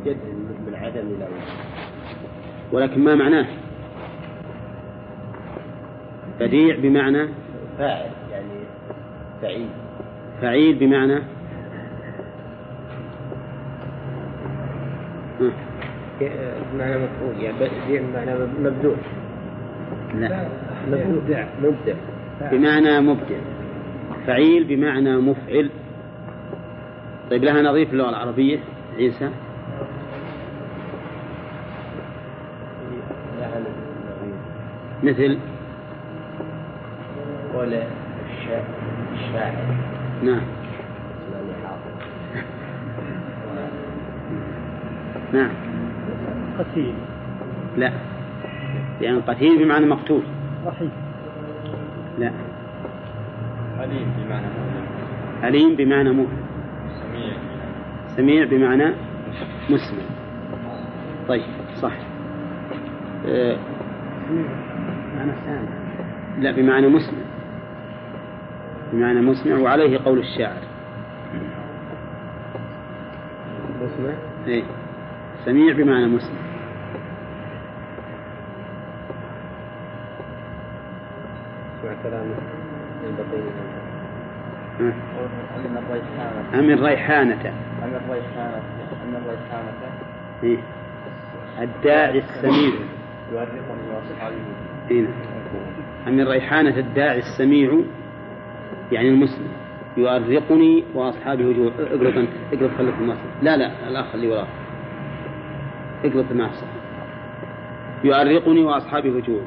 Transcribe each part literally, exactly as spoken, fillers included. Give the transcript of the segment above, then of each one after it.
يوجد من عدم إلى وجود، ولكن ما معناه؟ بديع بمعنى فاعل، يعني فعيل. فعيل بمعنى بمعنى مفعول، يعني بديع بمعنى مبذول. لا، مبدع. مبدع بمعنى مبدع. فعيل بمعنى مفعل. طيب لها نظير في اللغة العربية عيسى؟ لها نظير مثل قول الشاعر. نعم. نعم. قتيل. لا، لأن قتيل بمعنى مقتول. رحيم. لا. عليم بمعنى مؤمن. عليم بمعنى مؤمن. سميع. سميع بمعنى مسمع. طيب صح. أه... بمعنى سامع. لا، بمعنى مسمع. بمعنى مسمع، وعليه قول الشاعر. مسمع. ايه، سميع بمعنى مسمع. اسمع كلامه البطيء. أمن الريحانة. أمن ريحانة. أمن الريحانة. أمن الريحانة. إيه. الداعي السميع. يؤرقني وأصحابه. هنا. أمن ريحانة الداعي السميع، يعني المسلم. يؤرقني وأصحابه وجوه. اقرب أنت، اقرب خليك المصر. لا لا، الآخر اللي وراء. اقرب معصر. يؤرقني وأصحابه وجوه.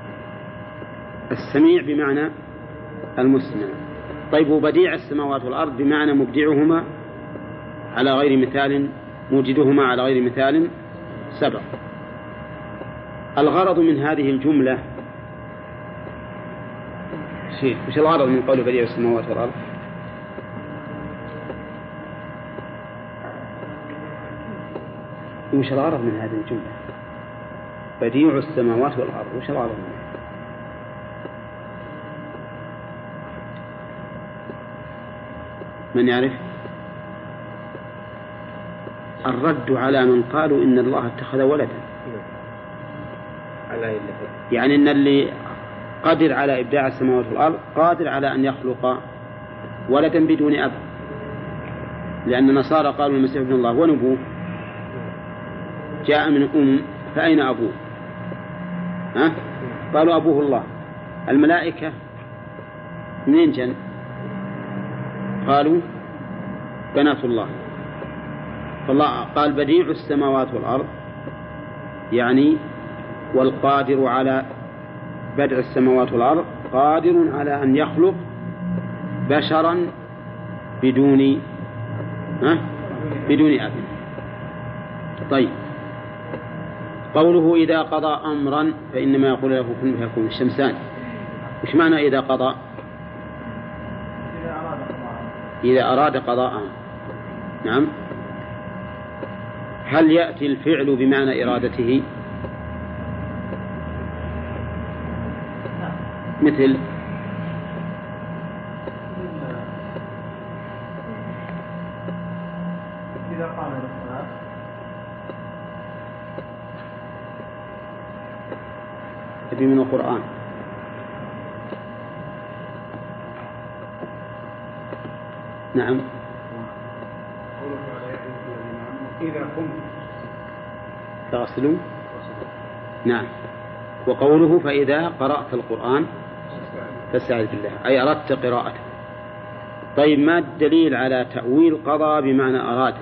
السميع بمعنى المسمع. طيب، وبديع السماوات والأرض بمعنى مبدعهما على غير مثال، موجدهما على غير مثال سبق. الغرض من هذه الجملة شيء، وش الغرض من قول بديع السماوات والأرض؟ وش الغرض من هذه الجملة؟ بديع السماوات والأرض، وش الغرض منها؟ من يعرف؟ الرد على من قالوا إن الله اتخذ ولدا، يعني إن اللي قادر على إبداع السماوات والأرض قادر على أن يخلق ولدا بدون أب، لأن النصارى قالوا المسيح ابن الله ونبوه جاء من أم، فأين أبوه؟ ها؟ قالوا أبوه الله. الملائكة منين جن؟ قالوا بنات الله. فالله قال بديع السماوات والأرض، يعني والقادر على بدع السماوات والأرض قادر على أن يخلق بشرا بدون ها؟ بدون أب. طيب، قوله إذا قضى أمرا فإنما يقول له كن فيكون. الشمسان، وش معنى إذا قضى؟ إذا أراد قضاء. نعم. هل يأتي الفعل بمعنى إرادته؟ مثل إذا قام بالصلاة. أبي من القرآن. نعم. إذا قمت فاغسلوا. نعم. وقوله فإذا قرأت القرآن فاستعذ بالله، أي أردت قراءته. طيب، ما الدليل على تأويل قضى بمعنى أراد؟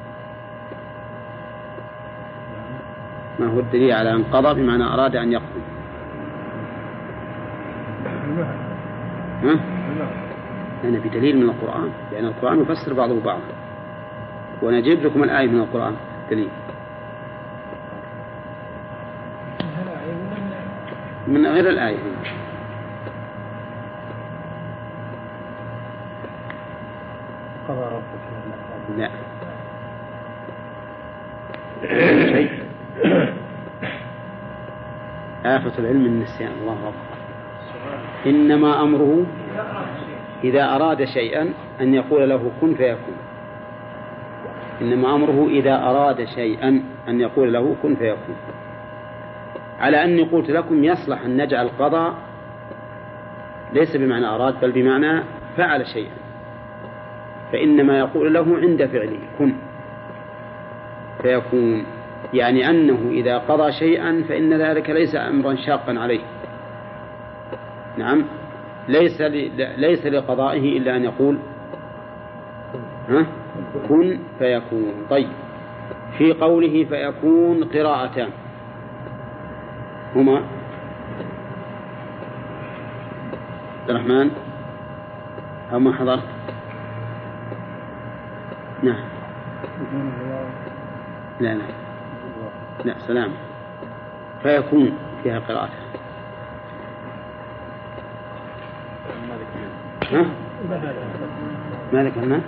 ما هو الدليل على أن قضى بمعنى أراد أن يقضي؟ ها؟ أنا بدليل من القرآن، لأن القرآن يفسر بعضه بعضا، ونجيب لكم الآية من القرآن دليل. من غير الآية. قضى ربك. لا شيء. آفة العلم النسيان. الله أكبر. إنما أمره إذا أراد شيئا أن يقول له كن فيكون. إنما أمره إذا أراد شيئا أن يقول له كن فيكون. على أني قلت لكم يصلح أن نجعل القضاء ليس بمعنى أراد بل بمعنى فعل شيئا، فإنما يقول له عند فعله كن فيكون، يعني أنه إذا قضى شيئا فإن ذلك ليس أمرا شاقا عليه. نعم، ليس ليس لقضائه إلا أن يقول ها كن فيكون. طيب، في قوله فيكون قراءتان هما عبد الرحمن أو ما حضرت؟ نعم، لا لا لا سلام. فيكون فيها قراءة ها؟ مالك هنا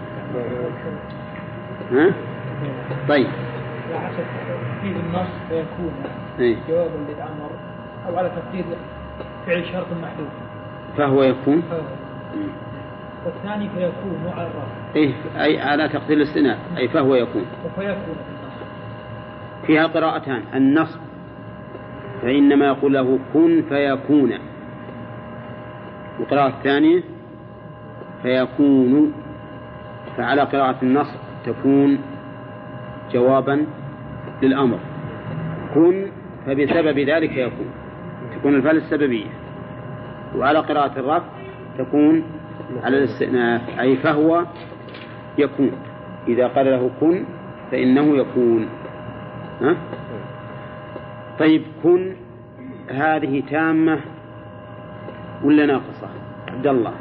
ها؟ طيب، في النص فيكون إيه؟ جوابا للأمر أو على تقدير فعل شرط محذوف فهو يكون، والثاني فيكون مو على الرفع. إيه؟ أي على تقدير الاستئناف، أي فهو يكون. وفيكون في النص فيها قراءتان، النصب فإنما يقول له كن فيكون، والقراءة الثانية فيكون. فعلى قراءة النصب تكون جوابا للأمر كن، فبسبب ذلك يكون، تكون الفعل السببية. وعلى قراءة الرفع تكون على الاستئناف، أي فهو يكون. إذا قال له كن فإنه يكون. ها؟ طيب، كن هذه تامة ولا ناقصة؟ عبد الله،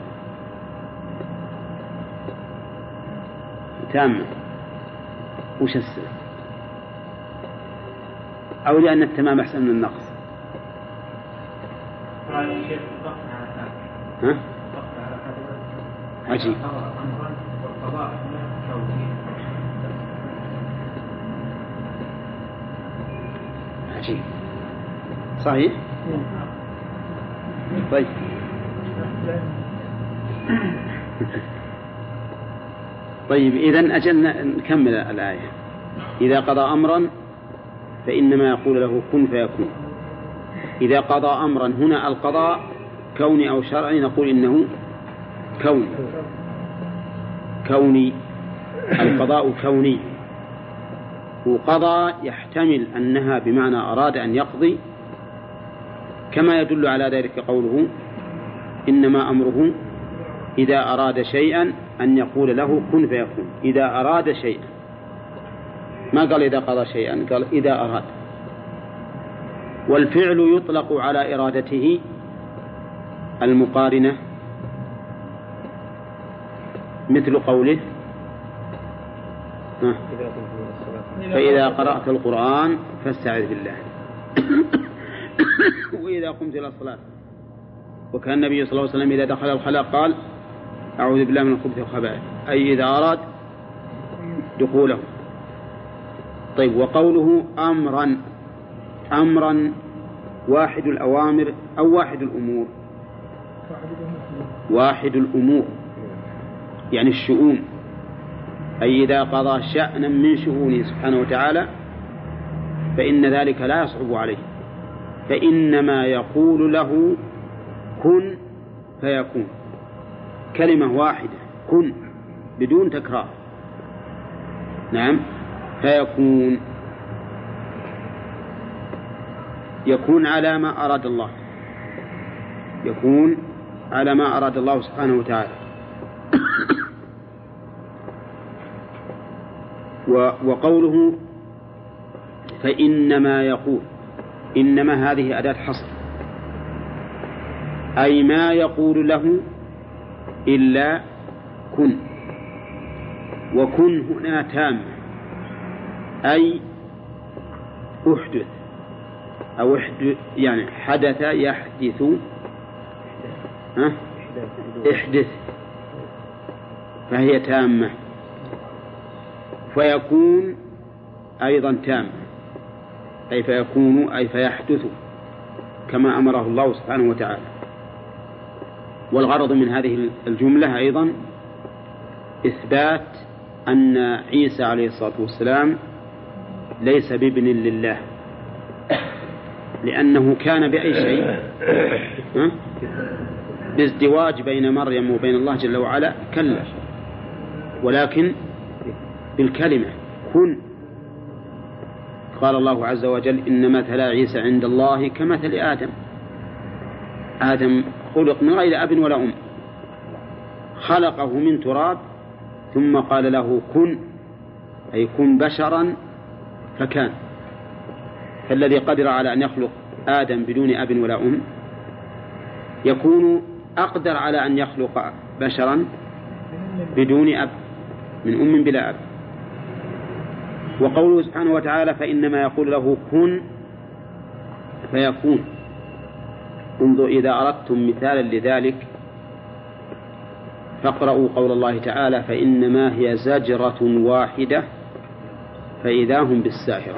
تامة وش السبب؟ أو لأن التمام أحسن من النقص؟ ها؟ عجيب. عجيب، صحيح. طيب، طيب إذن أجلنا نكمل الآية. إذا قضى أمرا فإنما يقول له كن فيكون. إذا قضى أمرا، هنا القضاء كوني أو شرعي، نقول إنه كوني. كوني، القضاء كوني. وقضى يحتمل أنها بمعنى أراد أن يقضي، كما يدل على ذلك قوله إنما أمره إذا أراد شيئا أن يقول له كن فيكون. إذا أراد شيئا، ما قال إذا قضى شيئا، قال إذا أراد. والفعل يطلق على إرادته المقارنة، مثل قوله فإذا قرأت القرآن فاستعذ بالله وإذا قمت إلى الصلاة. وكان النبي صلى الله عليه وسلم إذا دخل الخلاء قال أعوذ بالله من الخبث والخبائث، أي إذا أراد دخوله. طيب، وقوله أمرا، أمرا واحد الأوامر أو واحد الأمور؟ واحد الأمور، يعني الشؤون، أي إذا قضى شأنا من شؤونه سبحانه وتعالى فإن ذلك لا يصعب عليه، فإنما يقول له كن فيكون. كلمة واحدة كن بدون تكرار. نعم، فيكون، يكون على ما أراد الله، يكون على ما أراد الله سبحانه وتعالى. وقوله فإنما يقول، إنما هذه أداة حصر، أي ما يقول له إلا كن. وكن هنا تام، أي أحدث أو احدث، يعني حدث يحدث، ها؟ احدث، فهي تامة. فيكون أيضا تام، أي فيكون أي فيحدث كما أمره الله سبحانه وتعالى. والغرض من هذه الجملة أيضا إثبات أن عيسى عليه الصلاة والسلام ليس بابن لله، لأنه كان بأي شيء بازدواج بين مريم وبين الله جل وعلا كلا، ولكن بالكلمة كن. قال الله عز وجل إن مثل عيسى عند الله كمثل آدم. آدم خلق من غير أب ولا أم، خلقه من تراب ثم قال له كن، أي كن بشرا فكان. فالذي قدر على أن يخلق آدم بدون أب ولا أم يكون أقدر على أن يخلق بشرا بدون أب، من أم بلا أب. وقوله سبحانه وتعالى فإنما يقول له كن فيكون. انظر إذا أردتم مثالا لذلك فاقرأوا قول الله تعالى فإنما هي زجرة واحدة فإذا هم بالساهرة.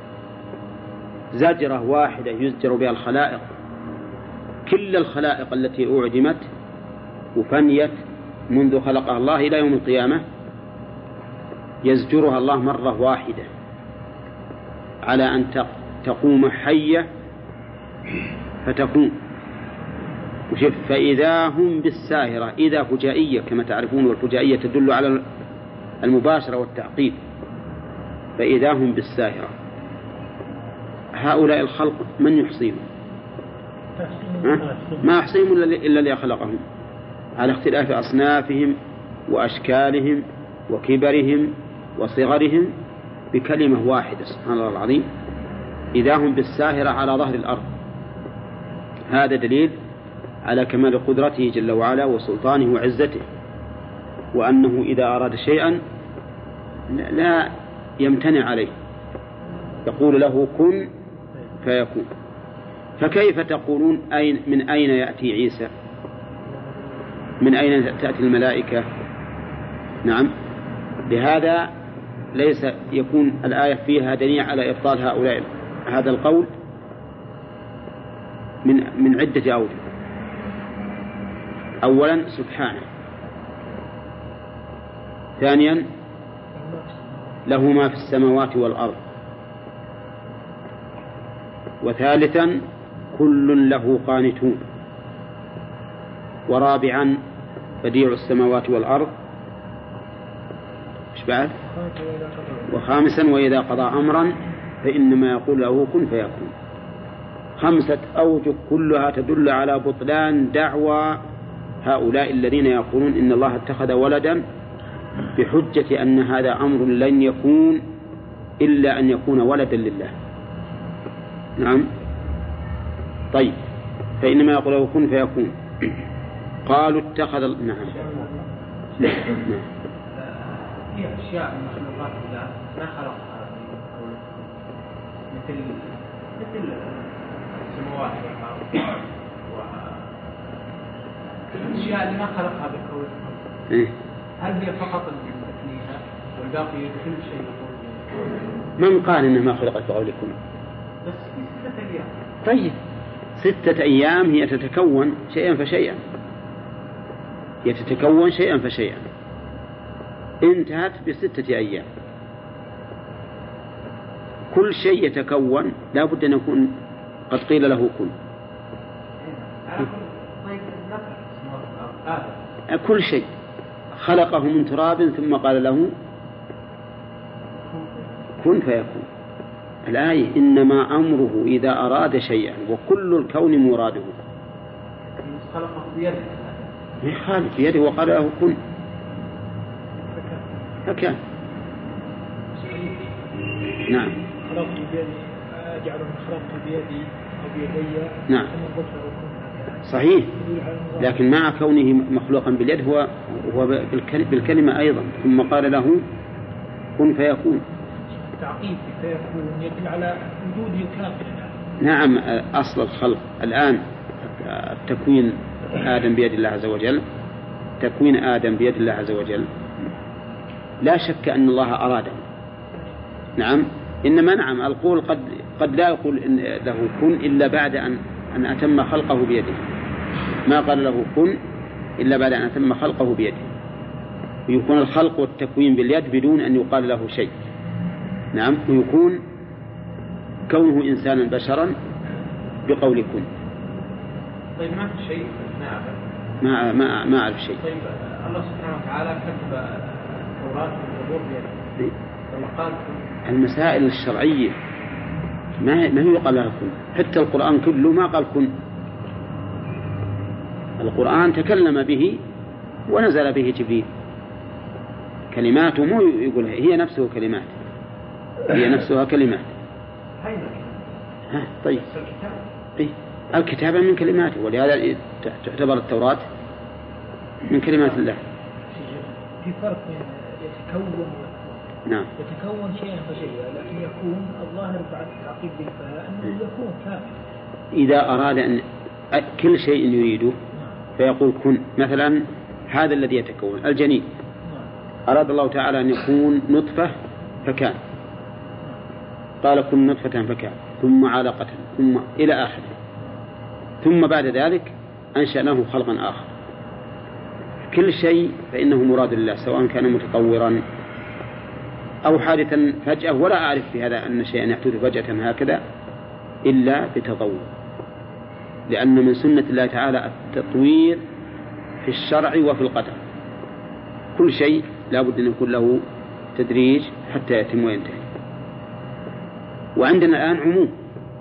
زجرة واحدة يزجر بها الخلائق، كل الخلائق التي أعدمت وفنيت منذ خلقها الله إلى يوم القيامة يزجرها الله مرة واحدة على أن تقوم حية فتكون. وشف فإذا هم بالساهرة، إذا فجائية كما تعرفون، والفجائية تدل على المباشرة والتعقيب. فإذا هم بالساهرة، هؤلاء الخلق من يحصيهم؟ ما يحصيهم إلا اللي خلقهم، على اختلاف أصنافهم وأشكالهم وكبرهم وصغرهم بكلمة واحدة. سبحان الله العظيم. إذا هم بالساهرة على ظهر الأرض. هذا دليل على كمال قدرته جل وعلا وسلطانه وعزته، وأنه إذا أراد شيئا لا يمتنع عليه، يقول له كن فيكون. فكيف تقولون أين من أين يأتي عيسى؟ من أين تأتي الملائكة؟ نعم، بهذا ليس يكون الآية فيها دليل على إبطال هؤلاء هذا القول من من عدة أوجه. أولا سبحانه، ثانيا له ما في السماوات والأرض، وثالثا كل له قانتون، ورابعا بديع السماوات والأرض، إيش بعد؟ وخامسا وإذا قضى أمرا فإنما يقول له كن فيكون. خمسة أوجه كلها تدل على بطلان دعوى هؤلاء الذين يقولون إن الله اتخذ ولدا بحجة أن هذا أمر لن يكون إلا أن يكون ولدا لله. نعم. طيب، فإنما يقول له كن فيكون. قالوا اتخذ. نعم. نعم. في أشياء من مخلوقات الله ما خلقها، مثل مثل السماوات والأرض والأشياء اللي ما خلقها بالكون. إيه؟ هل هي فقط التكليفة والباقي كل شيء يقول؟ من قال إنها ما خلقت بقولكم؟ بس في ستة أيام. طيب، ستة أيام هي تتكون شيئا فشيئا، هي تتكون شيئا فشيئا، انتهت بستة أيام. كل شيء يتكون لا بد أن يكون قد قيل له كن. كل شيء خلقه من تراب ثم قال له كن فيكون. الآية إنما أمره إذا أراد شيئا وكل الكون مراده. خلقه بيده، خالق بيده وقال له كن فكان. نعم. خلقت بيدي، أجعل خلقت بيدي أو بيدي. نعم صحيح، لكن مع كونه مخلوقا باليد هو هو بالكلمة أيضا، ثم قال له كن فيكون. تعقيب فيكون يدل على وجوده كاملا. نعم، أصل الخلق الآن التكوين آدم بيد الله عز وجل، تكوين آدم بيد الله عز وجل، لا شك أن الله أراده. نعم، إنما نعم القول قد قد لا يقول إن له كن إلا بعد أن أن أتم خلقه بيده، ما قال له كن إلا بعد أن أتم خلقه بيده. ويكون الخلق والتكوين باليد بدون أن يقال له شيء. نعم. ويكون كونه إنسانا بشرا بقول كن. طيب ما في شيء ما ما ما ما أعرف شيء. طيب الله سبحانه وتعالى كتب التوراة والزبور بيده لما قال المسائل الشرعية ما ما هو يقال لها كن. حتى القرآن كله ما قال كن. القرآن تكلم به ونزل به جبريل، كلماته مو يقول هي نفسه كلمات، هي نفسها كلمات. ها طيب إيه؟ الكتابة من كلماته، ولهذا تعتبر التوراة من كلمات الله. في فرق بين يتكون نعم. يتكون شيئا فشيئا، لكن يكون الظاهر بعد التعقيب بالفاء أنه يكون كامل. إذا أراد أن كل شيء يريده فيقول كن. مثلا هذا الذي يتكون الجنين، أراد الله تعالى أن يكون نطفة فكان، قال كن نطفة فكان، ثم علقة، ثم إلى آخره، ثم بعد ذلك أنشأناه خلقا آخر. كل شيء فإنه مراد الله، سواء كان متطورا أو حادثا فجأة، ولا أعرف في هذا أن شيئا يحدث فجأة هكذا إلا بتطور، لأن من سنة الله تعالى التطوير في الشرع وفي القدر. كل شيء لا بد أن يكون له تدريج حتى يتم وينتهي. وعندنا الآن عموم،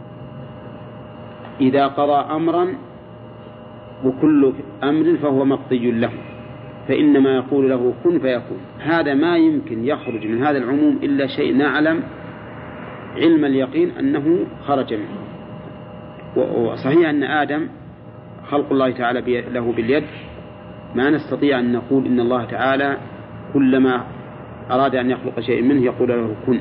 إذا قضى أمرا وكل أمر فهو مقضي له، فإنما يقول له كن فيكون. هذا ما يمكن يخرج من هذا العموم إلا شيء نعلم علم اليقين أنه خرج منه. وصحيح أن آدم خلق الله تعالى له باليد، ما نستطيع أن نقول إن الله تعالى كلما أراد أن يخلق شيء منه يقول له كن،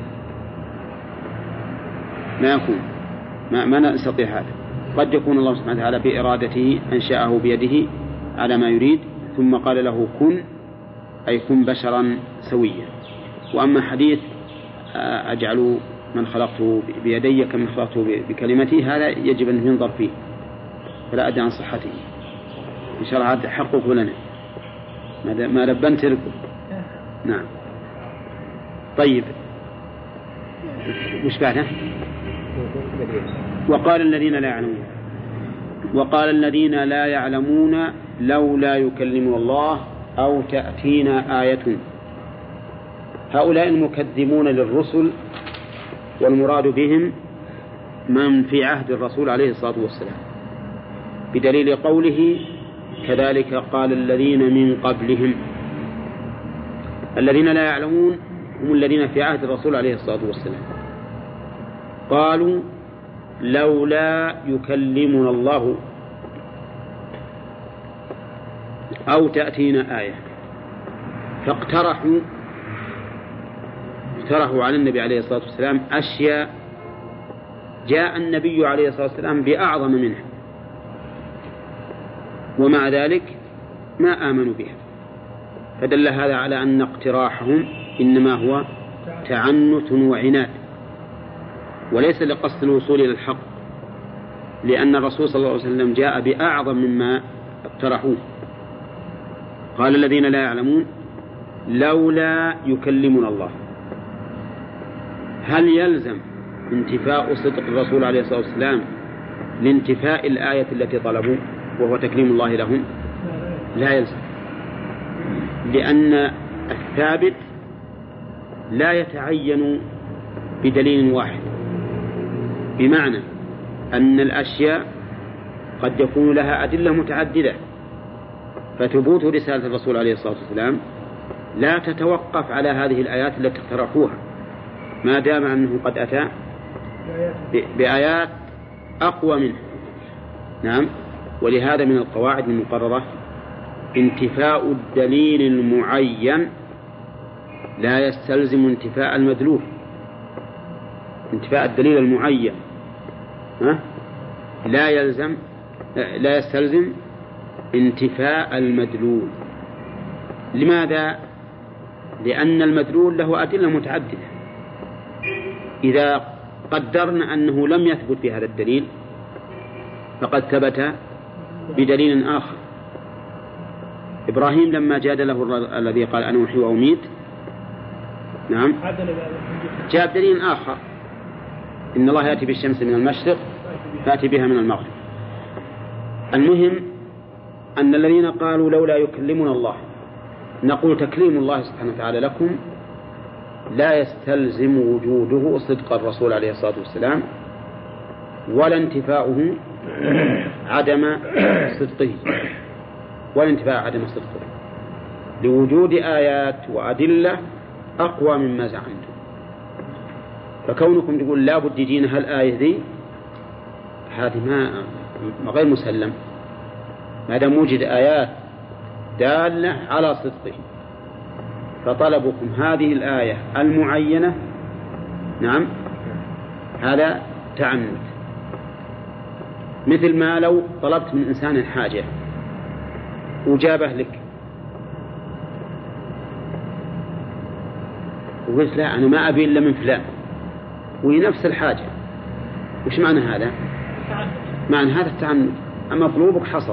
ما يكون، ما, ما نستطيع هذا. قد يكون الله سبحانه وتعالى بإرادته أنشأه بيده على ما يريد ثم قال له كن، أي كن بشرا سويا. وأما حديث أجعل من خلقته بيدي كمن خلقته بكلمتي، هذا يجب أن ينظر فيه، فلا أدري عن صحته. إن شاء الله هذا حقق لنا ما لبنت لكم. نعم. طيب مش بعده؟ وقال الذين لا يعلمون وقال الذين لا يعلمون لولا يكلم الله أو تأتينا آية. هؤلاء المكذبون للرسل والمراد بهم من في عهد الرسول عليه الصلاة والسلام، بدليل قوله كذلك قال الذين من قبلهم. الذين لا يعلمون هم الذين في عهد الرسول عليه الصلاة والسلام، قالوا لولا يكلمنا الله أو تأتينا آية، فاقترحوا اقترحوا على النبي عليه الصلاة والسلام أشياء جاء النبي عليه الصلاة والسلام بأعظم منها، ومع ذلك ما آمنوا بها. فدل هذا على أن اقتراحهم إنما هو تعنت وعناد، وليس لقصد الوصول إلى الحق، لأن الرسول صلى الله عليه وسلم جاء بأعظم مما اقترحوه. قال الذين لا يعلمون لولا يكلمنا الله. هل يلزم انتفاء صدق الرسول عليه الصلاة والسلام لانتفاء الآية التي طلبوا وهو تكليم الله لهم؟ لا يلزم، لأن الثابت لا يتعين بدليل واحد، بمعنى أن الأشياء قد يكون لها أدلة متعددة، فتبوت رسالة الرسول عليه الصلاة والسلام لا تتوقف على هذه الآيات التي اقترحوها، ما دام أنه قد أتى بآيات أقوى منه. نعم. ولهذا من القواعد المقررة انتفاء الدليل المعين لا يستلزم انتفاء المدلول. انتفاء الدليل المعين ها؟ لا يلزم لا يستلزم انتفاء المدلول. لماذا؟ لأن المدلول له أدلة متعددة. إذا قدرنا أنه لم يثبت بهذا الدليل فقد ثبت بدليل آخر، إبراهيم لما جادله الذي قال أنا أحيي وأميت، نعم، جاب دليل آخر، إن الله يأتي بالشمس من المشرق فأتي بها من المغرب. المهم أن الذين قالوا لولا يكلمنا الله، نقول تكليم الله سبحانه وتعالى لكم لا يستلزم وجوده صدق الرسول عليه الصلاة والسلام، ولا انتفاؤه عدم صدقه، ولا انتفاء عدم صدقه، لوجود آيات وأدلة أقوى مما زعمتم. فكونكم تقول لا بد يجينا هالآية ذي، هذه ما غير مسلم، ما دام وجد آيات دالة على صدقه. فطلبكم هذه الآية المعينة، نعم، هذا تعنت، مثل ما لو طلبت من إنسان حاجة وجابه لك وقلت لا أنا ما أبي إلا من فلان وهي نفس الحاجة، وش معنى هذا؟ معنى هذا التعنت. أما طلوبك حصل،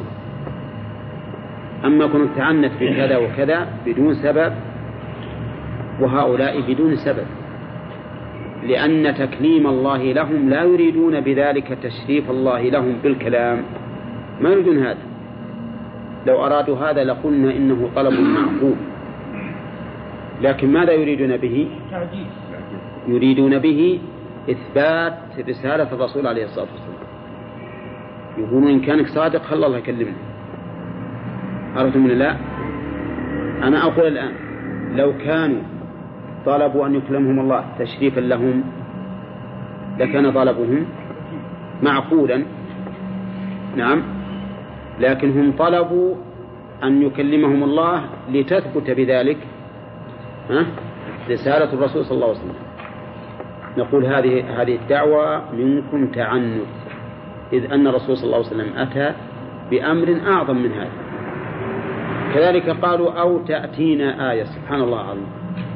أما كنت تعنت في كذا وكذا بدون سبب، وهؤلاء بدون سبب، لأن تكليم الله لهم لا يريدون بذلك تشريف الله لهم بالكلام، ما يريدون هذا. لو أرادوا هذا لقلنا إنه طلب معقول، لكن ماذا يريدون به؟ يريدون به إثبات رسالة الرسول عليه الصلاة والسلام. يقولون إن كانك صادق خلى الله يكلمنا. عرفتم من لا؟ أنا أقول الآن لو كانوا طلبوا أن يكلمهم الله تشريفا لهم لكان طلبهم معقولا، نعم، لكن هم طلبوا أن يكلمهم الله لتثبت بذلك ها؟ رسالة الرسول صلى الله عليه وسلم. نقول هذه هذه الدعوة منكم تعنت، إذ أن الرسول صلى الله عليه وسلم أتى بأمر أعظم من هذا. كذلك قالوا أو تأتينا آية، سبحان الله العظيم،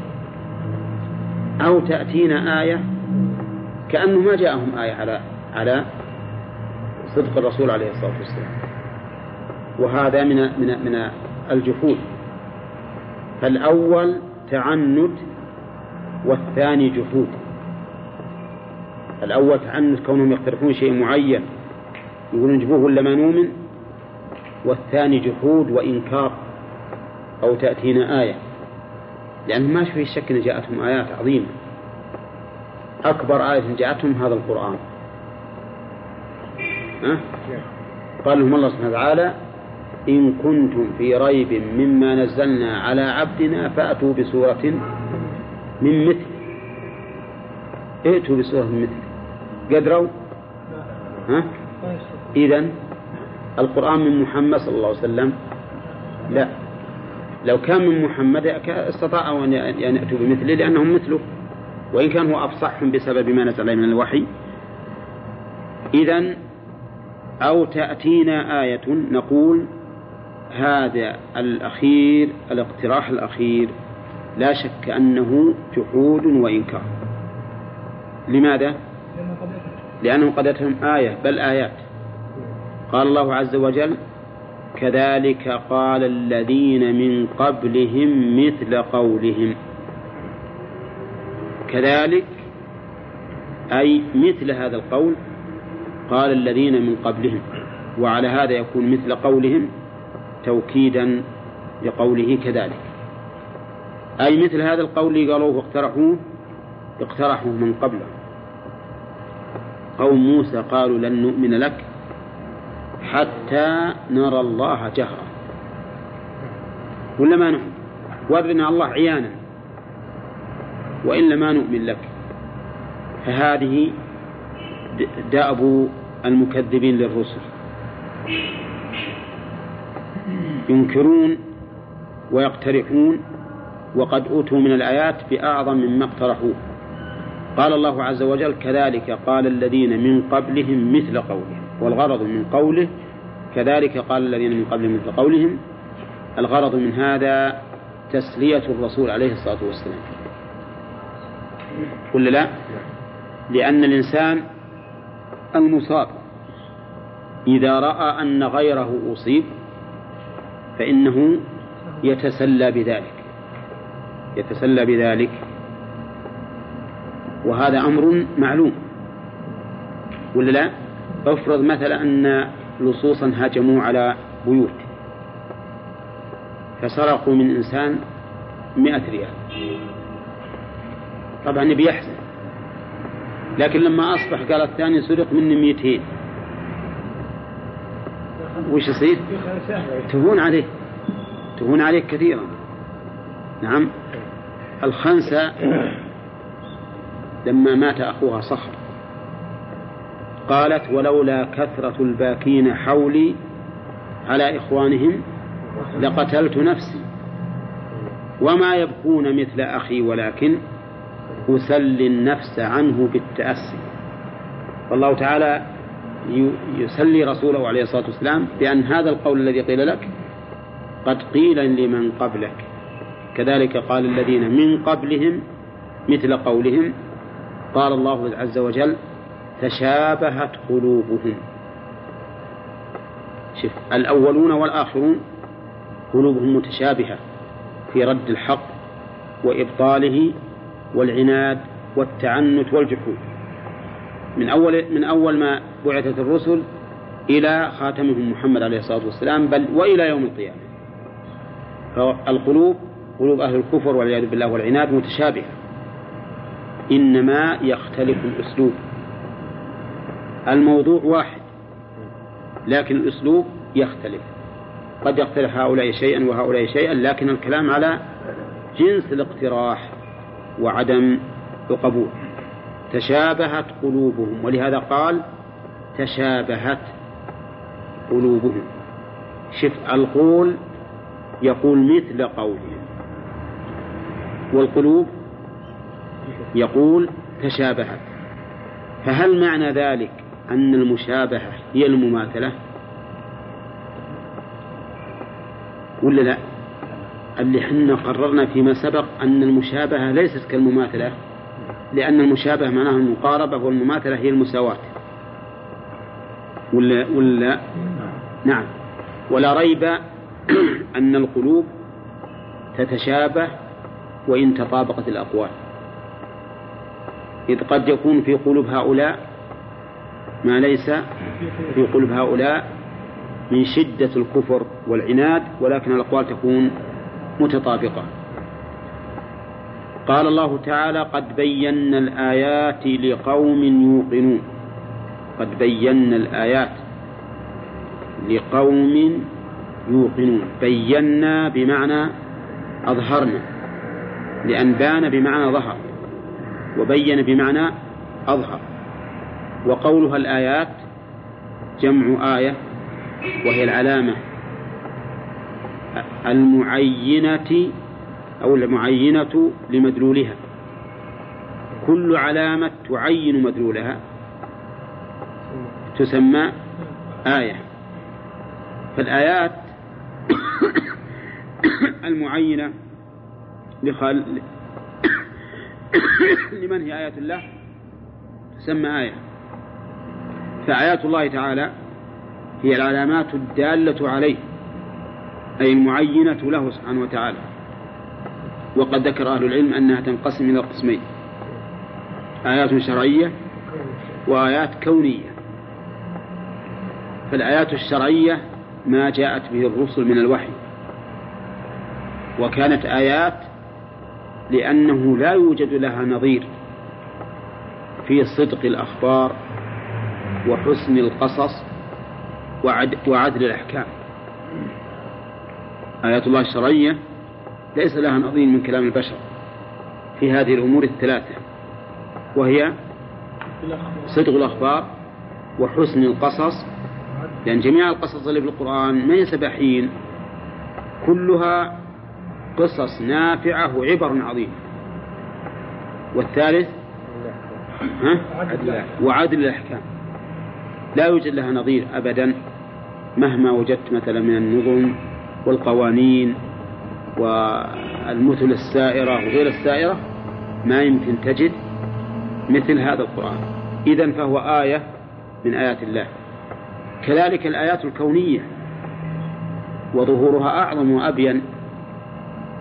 أو تأتينا آية، كأنه ما جاءهم آية على على صدق الرسول عليه الصلاة والسلام، وهذا من من من الجحود. فالأول تعنت والثاني جحود. الأول تعنت كونهم يقترحون شيء معين يقولون نجيبوه ولا ما نؤمن، والثاني جحود وإنكار أو تأتينا آية، لأنه ما في شك أن جاءتهم آيات عظيمة. أكبر آية جاءتهم هذا القرآن. أه؟ قال لهم الله سبحانه وتعالى إن كنتم في ريب مما نزلنا على عبدنا فأتوا بسورة من مثل، ائتوا بسورة من مثل. قدروا؟ ها؟ إذن القرآن من محمد صلى الله عليه وسلم؟ لا، لو كان من محمد استطاعوا أن يأتوا بمثله لأنهم مثله، وإن كان هو أفصحهم بسبب ما نزل من الوحي. إذن أو تأتينا آية، نقول هذا الأخير الاقتراح الأخير لا شك أنه جحود وإنكار. لماذا؟ لأنه قد أتهم آية بل آيات. قال الله عز وجل كذلك قال الذين من قبلهم مثل قولهم. كذلك أي مثل هذا القول قال الذين من قبلهم، وعلى هذا يكون مثل قولهم توكيدا لقوله كذلك، أي مثل هذا القول اللي قالوه واقترحوه اقترحوه من قبله. قوم موسى قالوا لن نؤمن لك حتى نرى الله جهرا، ولا ما نؤمن، ورنا الله عيانا وإلا ما نؤمن لك. فهذه دأب المكذبين للرسل، ينكرون ويقترحون وقد أوتوا من الآيات بأعظم مما اقترحوه. قال الله عز وجل كذلك قال الذين من قبلهم مثل قولهم، والغرض من قوله كذلك قال الذين من قبلهم مثل قولهم، الغرض من هذا تسلية الرسول عليه الصلاة والسلام. قل لا، لأن الإنسان المصاب إذا رأى أن غيره أصيب فإنه يتسلى بذلك يتسلى بذلك وهذا أمر معلوم ولا لا؟ افرض مثلا أن لصوصا هاجموا على بيوت فسرقوا من إنسان مئة ريال، طبعا بيحزن، لكن لما أصبح قال الثاني سرق مني مئتين، وش يصير؟ تهون عليه تهون عليه كثيرا. نعم. الخنسة لما مات أخوها صخر قالت ولولا كثرة الباكين حولي على إخوانهم لقتلت نفسي وما يبكون مثل أخي ولكن أسلي النفس عنه بالتأسي. والله تعالى يسلي رسوله عليه الصلاة والسلام بأن هذا القول الذي قيل لك قد قيل لمن قبلك، كذلك قال الذين من قبلهم مثل قولهم. قال الله عز وجل تشابهت قلوبهم. شوف الأولون والآخرون قلوبهم متشابهة في رد الحق وإبطاله والعناد والتعنت والجحود من أول من أول ما بعثت الرسل إلى خاتمهم محمد عليه الصلاة والسلام، بل وإلى يوم القيامة. فالقلوب قلوب أهل الكفر والعياذ بالله والعناد متشابهة، إنما يختلف الأسلوب. الموضوع واحد لكن الأسلوب يختلف، قد يختلف هؤلاء شيئا وهؤلاء شيئا، لكن الكلام على جنس الاقتراح وعدم القبول. تشابهت قلوبهم، ولهذا قال تشابهت قلوبهم. شف القول يقول مثل قولهم، والقلوب يقول تشابهت. فهل معنى ذلك أن المشابهة هي المماثلة ولا لا؟ اللي حنا قررنا فيما سبق أن المشابهة ليست كالمماثلة، لأن المشابهة معناها المقاربة والمماثلة هي المساواة ولا, ولا نعم. ولا ريب أن القلوب تتشابه وإن تطابقت الأقوال، إذ قد يكون في قلوب هؤلاء ما ليس في قلوب هؤلاء من شدة الكفر والعناد، ولكن الأقوال تكون متطابقة. قال الله تعالى قد بينا الآيات لقوم يوقنون. قد بينا الآيات لقوم يوقنون. بينا بمعنى أظهرنا، لأن بان بمعنى ظهر، وبين بمعنى أظهر. وقولها الآيات جمع آية، وهي العلامة المعينة أو المعينة لمدلولها. كل علامة تعين مدلولها تسمى آية. فالآيات المعينة لخل... لمن هي آيات الله تسمى آية. فآيات الله تعالى هي العلامات الدالة عليه، أي المعينة له سبحانه وتعالى. وقد ذكر أهل العلم أنها تنقسم إلى قسمين: آيات شرعية وآيات كونية. فالآيات الشرعية ما جاءت به الرسل من الوحي، وكانت آيات لأنه لا يوجد لها نظير في صدق الأخبار وحسن القصص وعدل الأحكام. آيات الله الشرعية ليس لها نظير من كلام البشر في هذه الأمور الثلاثة، وهي صدق الأخبار وحسن القصص، لأن جميع القصص اللي في القرآن ما هي سباحين، كلها قصص نافعة وعبر عظيمة. والثالث ها؟ وعدل الأحكام، لا يوجد لها نظير أبدا مهما وجدت مثلا من النظم والقوانين والمثل السائرة وغير السائرة، ما يمكن تجد مثل هذا القرآن. إذن فهو آية من آيات الله. كذلك الآيات الكونية وظهورها أعظم وأبين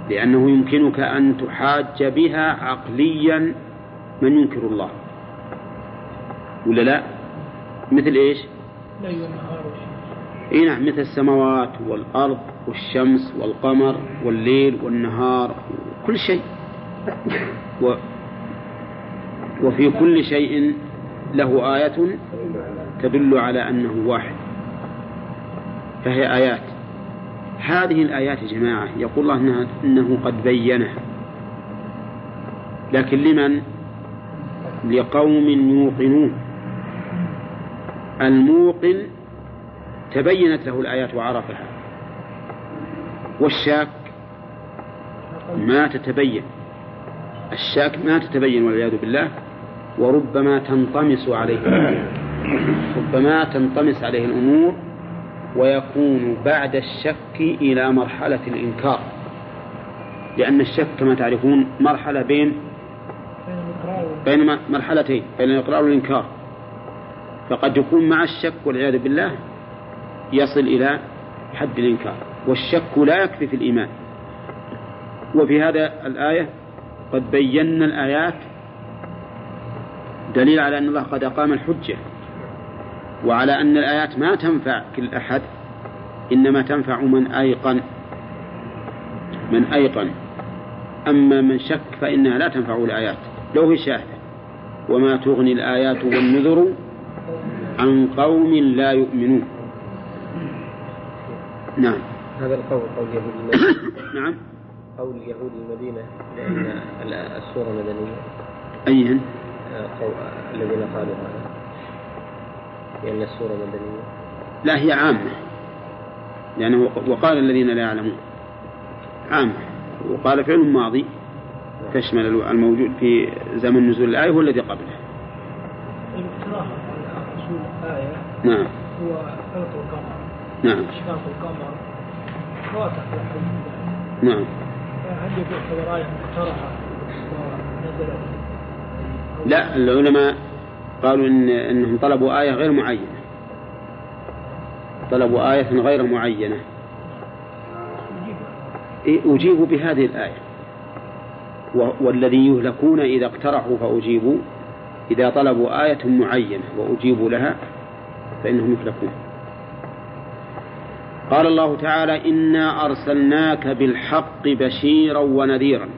لأنه يمكنك أن تحاج بها عقليا من ينكر الله ولا لا؟ مثل إيش؟ ليل والنهار والشمس. إيه نعم، مثل السماوات والأرض والشمس والقمر والليل والنهار كل شيء، و وفي كل شيء له آية تدل على أنه واحد، فهي آيات. هذه الآيات يا جماعة يقول الله إنه قد بينها، لكن لمن؟ لقوم يوقنون. الموقن تبينت له الآيات وعرفها، والشاك ما تتبين، الشاك ما تتبين والعياذ بالله، وربما تنطمس عليه ربما تنطمس عليه الأمور ويكون بعد الشك إلى مرحلة الإنكار، لأن الشك كما تعرفون مرحلة بين بين مرحلتين، بين الإقرار والإنكار، فقد يكون مع الشك والعياذ بالله يصل إلى حد الإنكار، والشك لا يكفي في الإيمان. وفي هذا الآية قد بينا الآيات دليل على أن الله قد أقام الحجة، وعلى أن الآيات ما تنفع كل أحد، إنما تنفع من أيقن من أيقن أما من شك فإنها لا تنفع الآيات لو هي شاهدة. وما تغني الآيات والنذر عن قوم لا يؤمنون. نعم، هذا القول قول يهود المدينة. نعم، قول يهود المدينة، لأن السورة مدنية. أيهن؟ قول الذين قالوا هذا لأن السورة مدنية. لا، هي عامة، لأنه وقال الذين لا يعلمون عامة، وقال فعل ماضي تشمل الموجود في زمن نزول الآية هو الذي قبله. الاقتراح على نزول الآية نعم هو فلق القمر، نعم إشراق القمر، خاطئ الحج. نعم، فهل يعتبر آية مقترحة ونزلت؟ لا، العلماء قالوا إن إنهم طلبوا آية غير معينة، طلبوا آية غير معينة. أجيبوا بهذه الآية، والذي يهلكون إذا اقترحوا فأجيبوا، إذا طلبوا آية معينة وأجيبوا لها فإنهم يهلكون. قال الله تعالى: إنا أرسلناك بالحق بشيرا ونذيرا،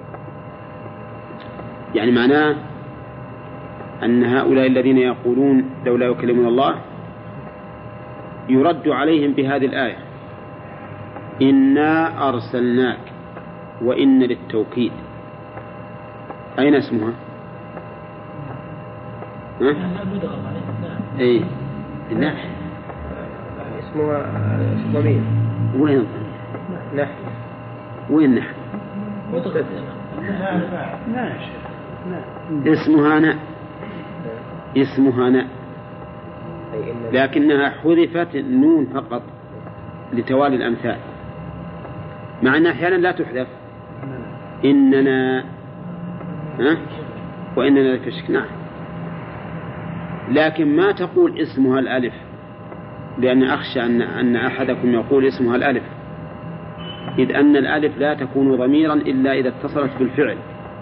يعني معناه أن هؤلاء الذين يقولون لولا يكلمنا الله يرد عليهم بهذه الآية: إنا أرسلناك، وإن للتوكيد. أين اسمها؟ ها؟ إيه لا، اسمها ضمير. وين نحن؟ وين نحن؟ اسمها نا، اسمها نا، لكنها حذفت النون فقط لتوالي الأمثال، مع أنها أحيانا لا تحذف. إننا ها؟ وإننا لفي نعم، لكن ما تقول اسمها الألف، لأن أخشى أن أن أحدكم يقول اسمها الألف، إذ أن الألف لا تكون ضميرا إلا إذا اتصلت بالفعل.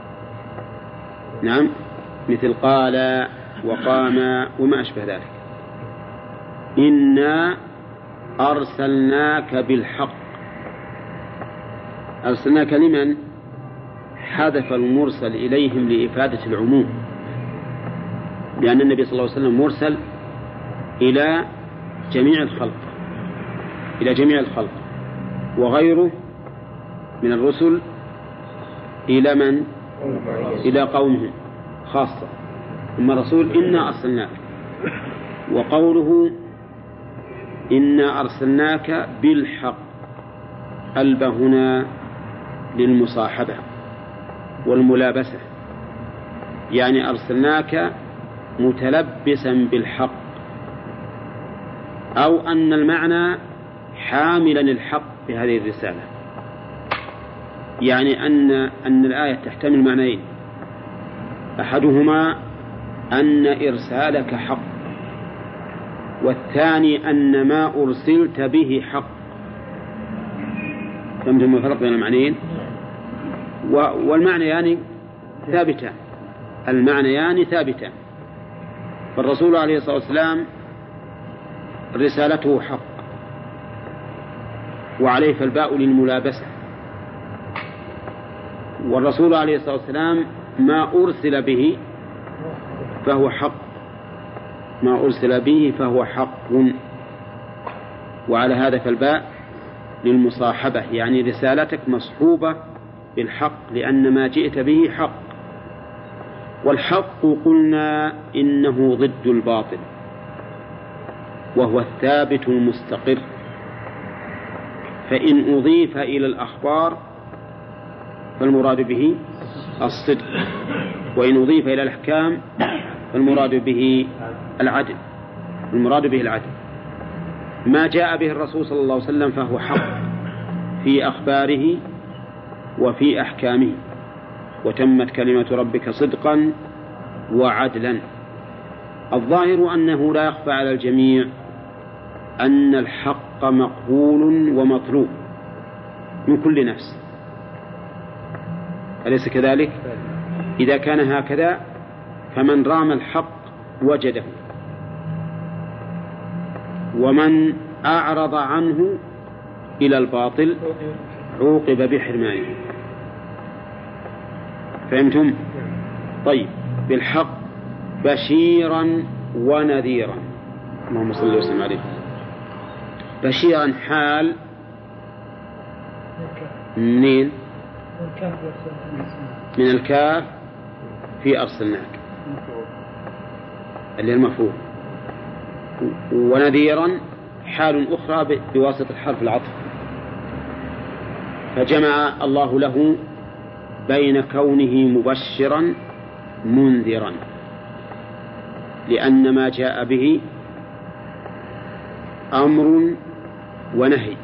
نعم، مثل قال وقام وما أشبه ذلك. إنا أرسلناك بالحق، أرسلناك لمن؟ حذف المرسل إليهم لإفادة العموم، لأن النبي صلى الله عليه وسلم مرسل إلى جميع الخلق، إلى جميع الخلق، وغيره من الرسل إلى من؟ إلى قومه خاصة. ثم رسول إنا أرسلناك، وقوله إنا أرسلناك بالحق، ألب هنا للمصاحبة والملابسة، يعني أرسلناك متلبسا بالحق، أو أن المعنى حاملا الحق بهذه الرسالة، يعني أن أن الآية تحتمل معنيين: أحدهما أن إرسالك حق، والثاني أن ما أرسلت به حق. فهمتم الفرق بين المعنيين؟ والمعنى يعني ثابتان، المعنى يعني ثابتان. فالرسول عليه الصلاة والسلام رسالته حق، وعليه فالباء للملابسة. والرسول عليه الصلاة والسلام ما أرسل به فهو حق، ما أرسل به فهو حق، وعلى هذا فالباء للمصاحبة، يعني رسالتك مصحوبة بالحق لأن ما جئت به حق. والحق قلنا إنه ضد الباطل، وهو الثابت المستقر، فإن أضيف إلى الأخبار فالمراد به الصدق، وإن أضيف إلى الأحكام فالمراد به العدل، المراد به العدل. ما جاء به الرسول صلى الله عليه وسلم فهو حق في أخباره وفي أحكامه، وتمت كلمة ربك صدقا وعدلا. الظاهر أنه لا يخفى على الجميع أن الحق مقبول ومطلوب من كل نفس، أليس كذلك؟ إذا كان هكذا فمن رام الحق وجده، ومن أعرض عنه إلى الباطل عوقب بحرمانه. فهمتم؟ طيب، بالحق بشيرا ونذيرا. اللهم صل وسلم عليه. بشيرا حال منين؟ من الكاف في أرسلناك اللي المفعول، ونذيرا حال أخرى بواسطة حرف العطف، فجمع الله له بين كونه مبشرا منذرا، لأن ما جاء به أمر ونهي.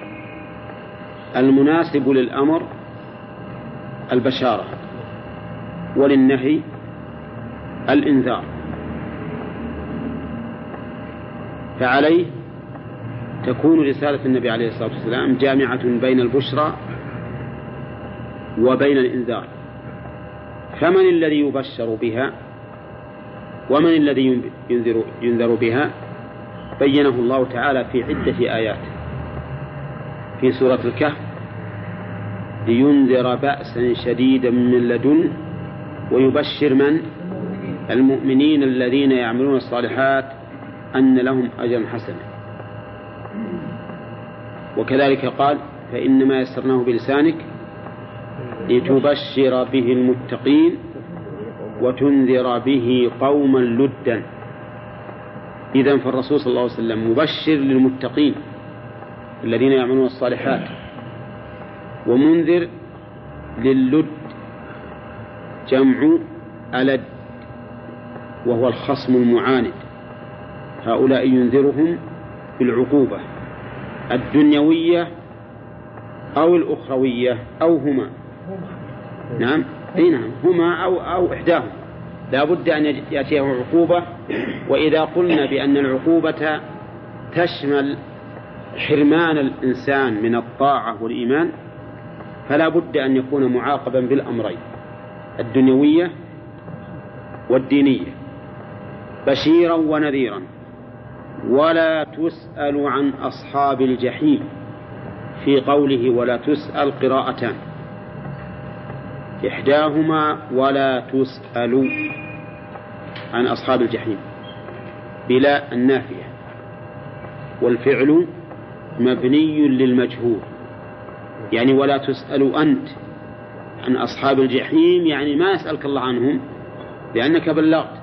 المناسب للأمر البشارة، وللنهي الإنذار، فعليه تكون رسالة النبي عليه الصلاة والسلام جامعة بين البشرى وبين الإنذار. فمن الذي يبشر بها ومن الذي ينذر, ينذر بها بينه الله تعالى في عدة آيات في سورة الكهف: لينذر بأسا شديدا من لدن ويبشر من؟ المؤمنين الذين يعملون الصالحات أن لهم أجرا حسنا. وكذلك قال: فإنما يسرناه بلسانك لتبشر به المتقين وتنذر به قوما لدا. إذن فالرسول صلى الله عليه وسلم مبشر للمتقين الذين يعملون الصالحات، ومنذر للد، جمع ألد، وهو الخصم المعاند. هؤلاء ينذرهم بالعقوبة الدنيوية أو الأخروية أو هما. نعم أي نعم هما أو, أو إحداهم، لا بد أن يأتيه عقوبة. وإذا قلنا بأن العقوبة تشمل حرمان الإنسان من الطاعة والإيمان فلا بد أن يكون معاقبا بالأمرين الدنيوية والدينية، بشيرا ونذيرا. ولا تسأل عن أصحاب الجحيم، في قوله ولا تسأل قراءتان، إحداهما ولا تسأل عن أصحاب الجحيم بلا النافية، والفعل مبني للمجهول، يعني ولا تسأل أنت عن أصحاب الجحيم، يعني ما يسألك الله عنهم لأنك بلغت.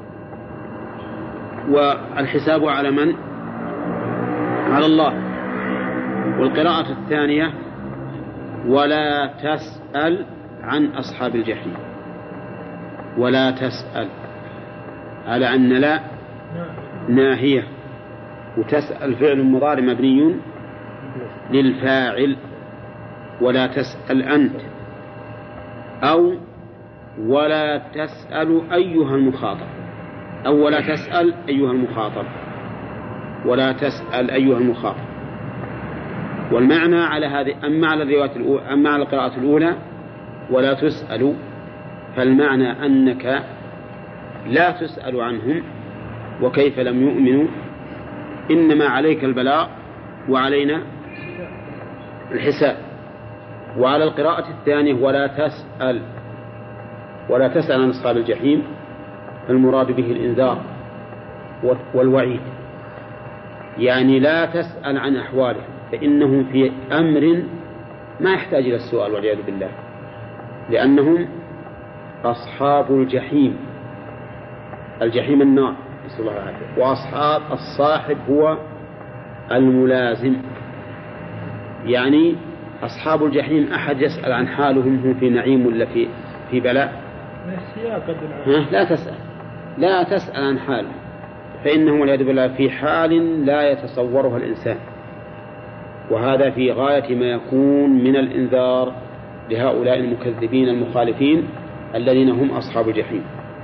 والحساب على من؟ على الله. والقراءة الثانية ولا تسأل عن أصحاب الجحيم، ولا تسأل على أن لا ناهية، وتسأل فعل مضارع مبني للفاعل، ولا تسأل أنت، أو ولا تسأل أيها المخاطب، أو ولا تسأل أيها المخاطب، ولا تسأل أيها المخاطب. والمعنى على هذه، أما على الرواية الأولى، أما على القراءة الأولى ولا تسأل، فالمعنى أنك لا تسأل عنهم وكيف لم يؤمنوا، إنما عليك البلاغ وعلينا الحساب. وعلى القراءة الثانية ولا تسأل، ولا تسأل عن أصحاب الجحيم، فالمراد به الإنذار والوعيد، يعني لا تسأل عن أحوالهم، فإنهم في أمر ما يحتاج إلى السؤال والعياذ بالله، لأنهم أصحاب الجحيم. الجحيم النار، نسأل الله العافية. وأصحاب الصاحب هو الملازم، يعني أصحاب الجحيم أحد يسأل عن حالهم هم في نعيم ولا في في بلاء؟ لا تسأل، لا تسأل عن حالهم، فإنهم والعياذ بالله في حال لا يتصورها الإنسان، وهذا في غاية ما يكون من الإنذار لهؤلاء المكذبين المخالفين الذين هم أصحاب الجحيم.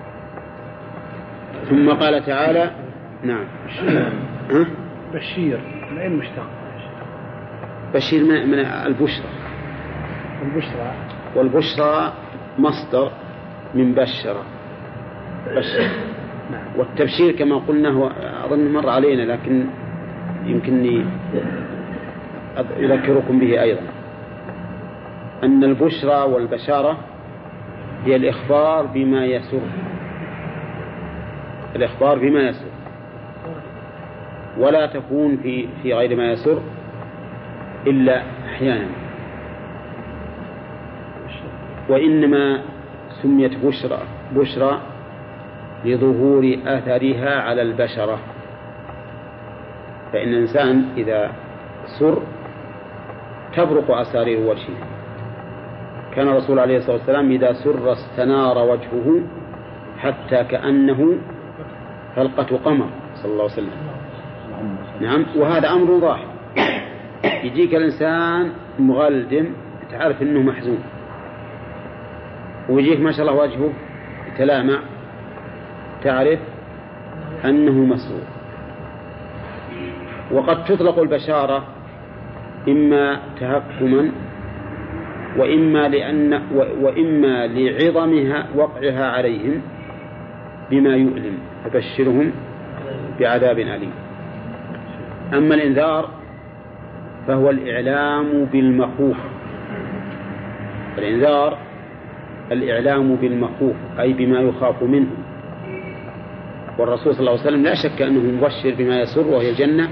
ثم قال تعالى نعم بشير من أين مشتق؟ بشير من البشرى، البشرى، والبشرى مصدر من بشرة بشر. والتبشير كما قلنا هو أظن مر علينا، لكن يمكنني أذكركم به أيضا، أن البشرى والبشارة هي الإخبار بما يسر، الإخبار بما يسر، ولا تكون في في غير ما يسر إلا أحيانا. وإنما سميت بشرى بشرى لظهور أثرها على البشرة، فإن الإنسان إذا سر تبرق أسارير وجهه. كان الرسول عليه الصلاة والسلام إذا سر استنار وجهه حتى كأنه حلقة قمر صلى الله عليه وسلم. نعم، وهذا أمر ظاهر. يجيك الإنسان مغلدم تعرف أنه محزون، ويجيك ما شاء الله وجهه تلامع تعرف أنه مسرور. وقد تطلق البشارة إما تهكما وإما لأن وإما لعظمها وقعها عليهم بما يؤلم، فبشرهم بعذاب أليم. أما الإنذار فهو الإعلام بالمخوف، الإنذار الإعلام بالمخوف أي بما يخاف منه. والرسول صلى الله عليه وسلم لا شك أنه مبشر بما يسر وهي الجنة،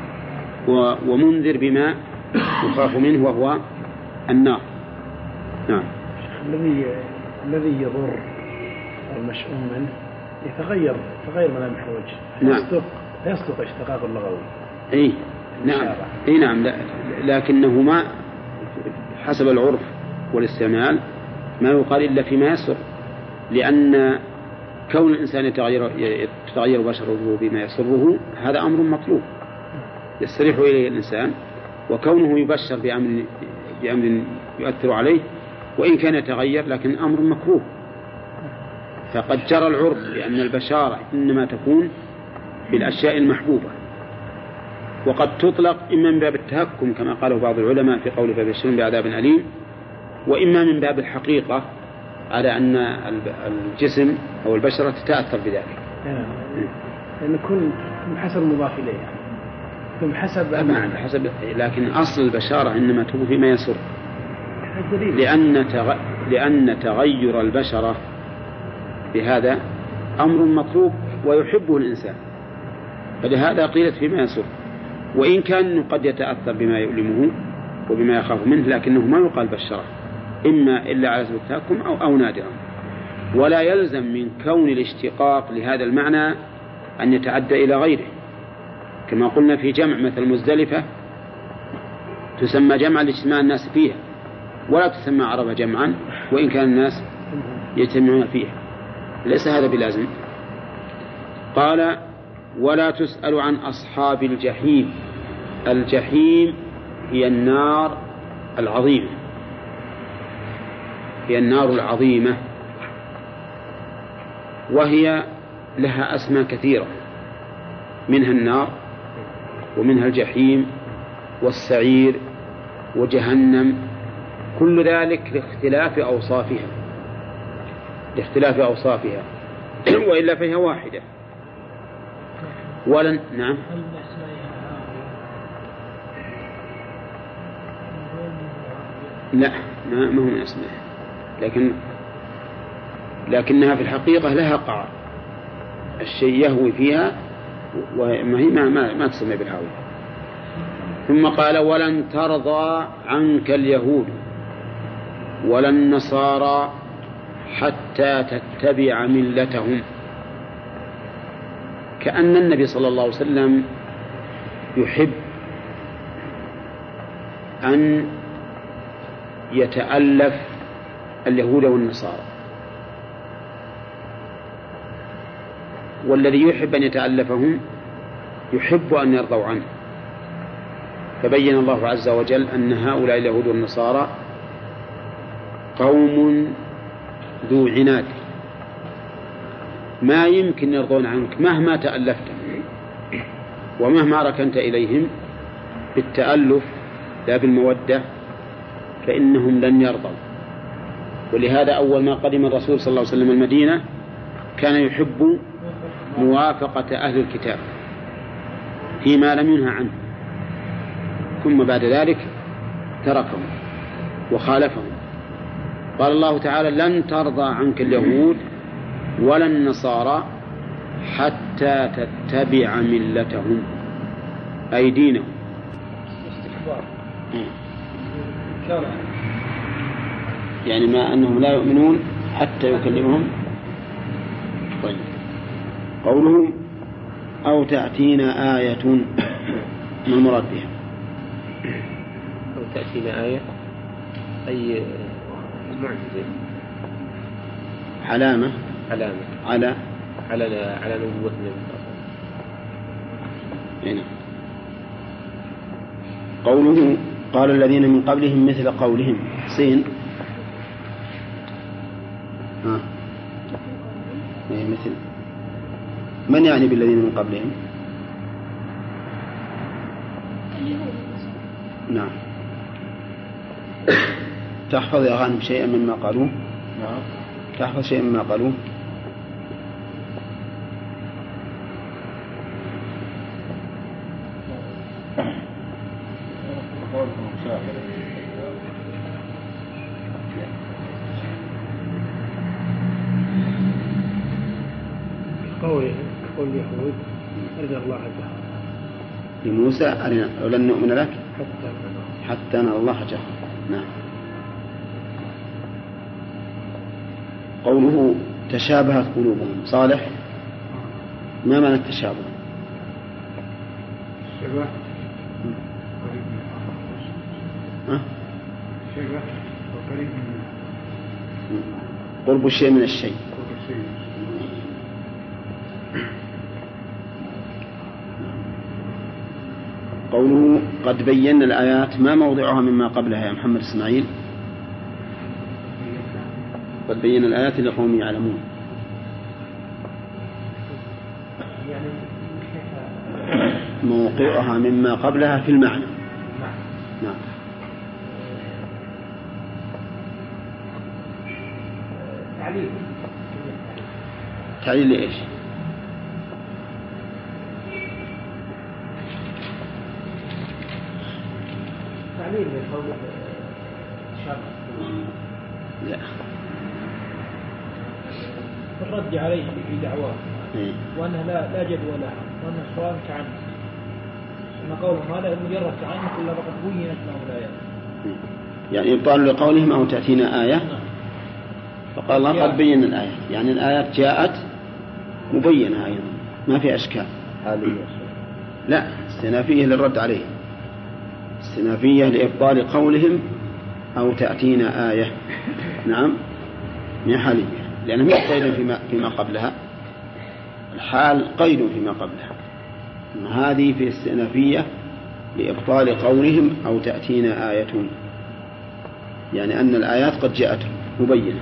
ومنذر بما يخاف منه وهو النار. نعم. الذي الذي يضر المشؤوم منه يتغير تغير ملامح الوجه. نعم. يصدق يصدق اشتقاق اللغوي. اي نعم اي نعم لا لكنه ما حسب العرف والاستعمال ما يقال إلا فيما يسر، لأن كون الإنسان يتغير يتغير بشره بما يسره هذا أمر مطلوب يستريح إليه الإنسان، وكونه يبشر بأمر بأمر يؤثر عليه وإن كان يتغير لكن أمر مكروه. فقد جرى العرف لأن البشارة إنما تكون بالأشياء المحبوبة، وقد تطلق إما من باب التهكم كما قاله بعض العلماء في قوله فبشرهم بعذاب أليم، وإما من باب الحقيقة على أن الجسم أو البشرة تتأثر بذلك. لأن كل حسب مضاف إليه كل حسب أمعنى حسب، لكن أصل البشارة إنما تكون فيما يسر، لأن تغ... لأن تغير البشرة بهذا أمر مطلوب ويحبه الإنسان، فلهذا قيلت فيما يسر، وإن كان قد يتأثر بما يؤلمه وبما يخاف منه لكنه ما يقال بشرة إما إلا على سبيل التهكم أو, أو نادرا. ولا يلزم من كون الاشتقاق لهذا المعنى أن يتعدى إلى غيره، كما قلنا في جمع مثل مزدلفة تسمى جمعا لاجتماع الناس فيها، ولا تسمى عرفة جمعا وإن كان الناس يجتمعون فيها، ليس هذا بلازم. قال ولا تسأل عن أصحاب الجحيم. الجحيم هي النار العظيمة، هي النار العظيمة، وهي لها أسماء كثيرة، منها النار ومنها الجحيم والسعير وجهنم كل ذلك لاختلاف أوصافها لاختلاف أوصافها وإلا فهي واحدة. ولن نعم لا ما هو من أسمائها، لكن لكنها في الحقيقة لها قعر، الشيء يهوي فيها وما هي ما, ما, ما تسمى بالهاوي. ثم قال ولن ترضى عنك اليهود ولا النصارى حتى تتبع ملتهم، كأن النبي صلى الله عليه وسلم يحب أن يتألف اليهود والنصارى، والذي يحب أن يتألفهم يحب أن يرضوا عنه. فبين الله عز وجل أن هؤلاء اليهود والنصارى قوم ذو عناد ما يمكن يرضون عنك مهما تألفت ومهما ركنت إليهم بالتألف لا بالمودة، فإنهم لن يرضوا. ولهذا أول ما قدم الرسول صلى الله عليه وسلم المدينة كان يحب موافقة أهل الكتاب فيما لم ينهى عنه، ثم بعد ذلك تركهم وخالفهم. قال الله تعالى لن ترضى عنك اليهود ولا النصارى حتى تتبع ملتهم أي دينهم. يعني ما أنهم لا يؤمنون حتى يكلمهم. طيب قوله أو تأتينا آية ما المراد بها؟ أو تأتينا آية أي معجزة، علامة علامة على على على نبوة النبي. هنا قوله قال الذين من قبلهم مثل قولهم سين ها يعني مثل من يعني بالذين من قبلهم؟ نعم. تحفظ يا غانم شيئا مما قالوه؟ نعم. تحفظ شيئا مما قالوه؟ قول قول اليهود أرجى الله جهرا لموسى أرنا ولن نؤمن لك حتى حتى نرى الله جهرا. نعم. قوله تشابهت قلوبهم صالح ما معنى التشابه؟ شبه أه؟ شبه وقريب من قرب الشيء من الشيء. قوله قد بينا الآيات ما موضعها مما قبلها يا محمد إسماعيل؟ قد بينا الآيات لقوم يعلمون. موقعها مما قبلها في المعنى. نعم. تعليل تعليل لإيش؟ تعليل لقول شرع. لا. الرد عليه في دعواه إيه؟ وأنها لا لا جدوى لها وأنها سؤال كعنف. أما قولهم هذا مجرد كعنف إلا فقد بينت لهم الآيات. يعني يقال لقولهم أو تأتينا آية فقال الله قد بينا الآيات، يعني الآيات جاءت مبينة أيضا ما في أشكال. لا استنافية للرد عليه، استنافية لإبطال قولهم أو تأتينا آية. نعم من حالية لأنه مش قيد فيما, فيما قبلها، الحال قيد فيما قبلها. هذه في استئنافية لإبطال قولهم أو تأتينا آية، يعني أن الآيات قد جاءت مبينة.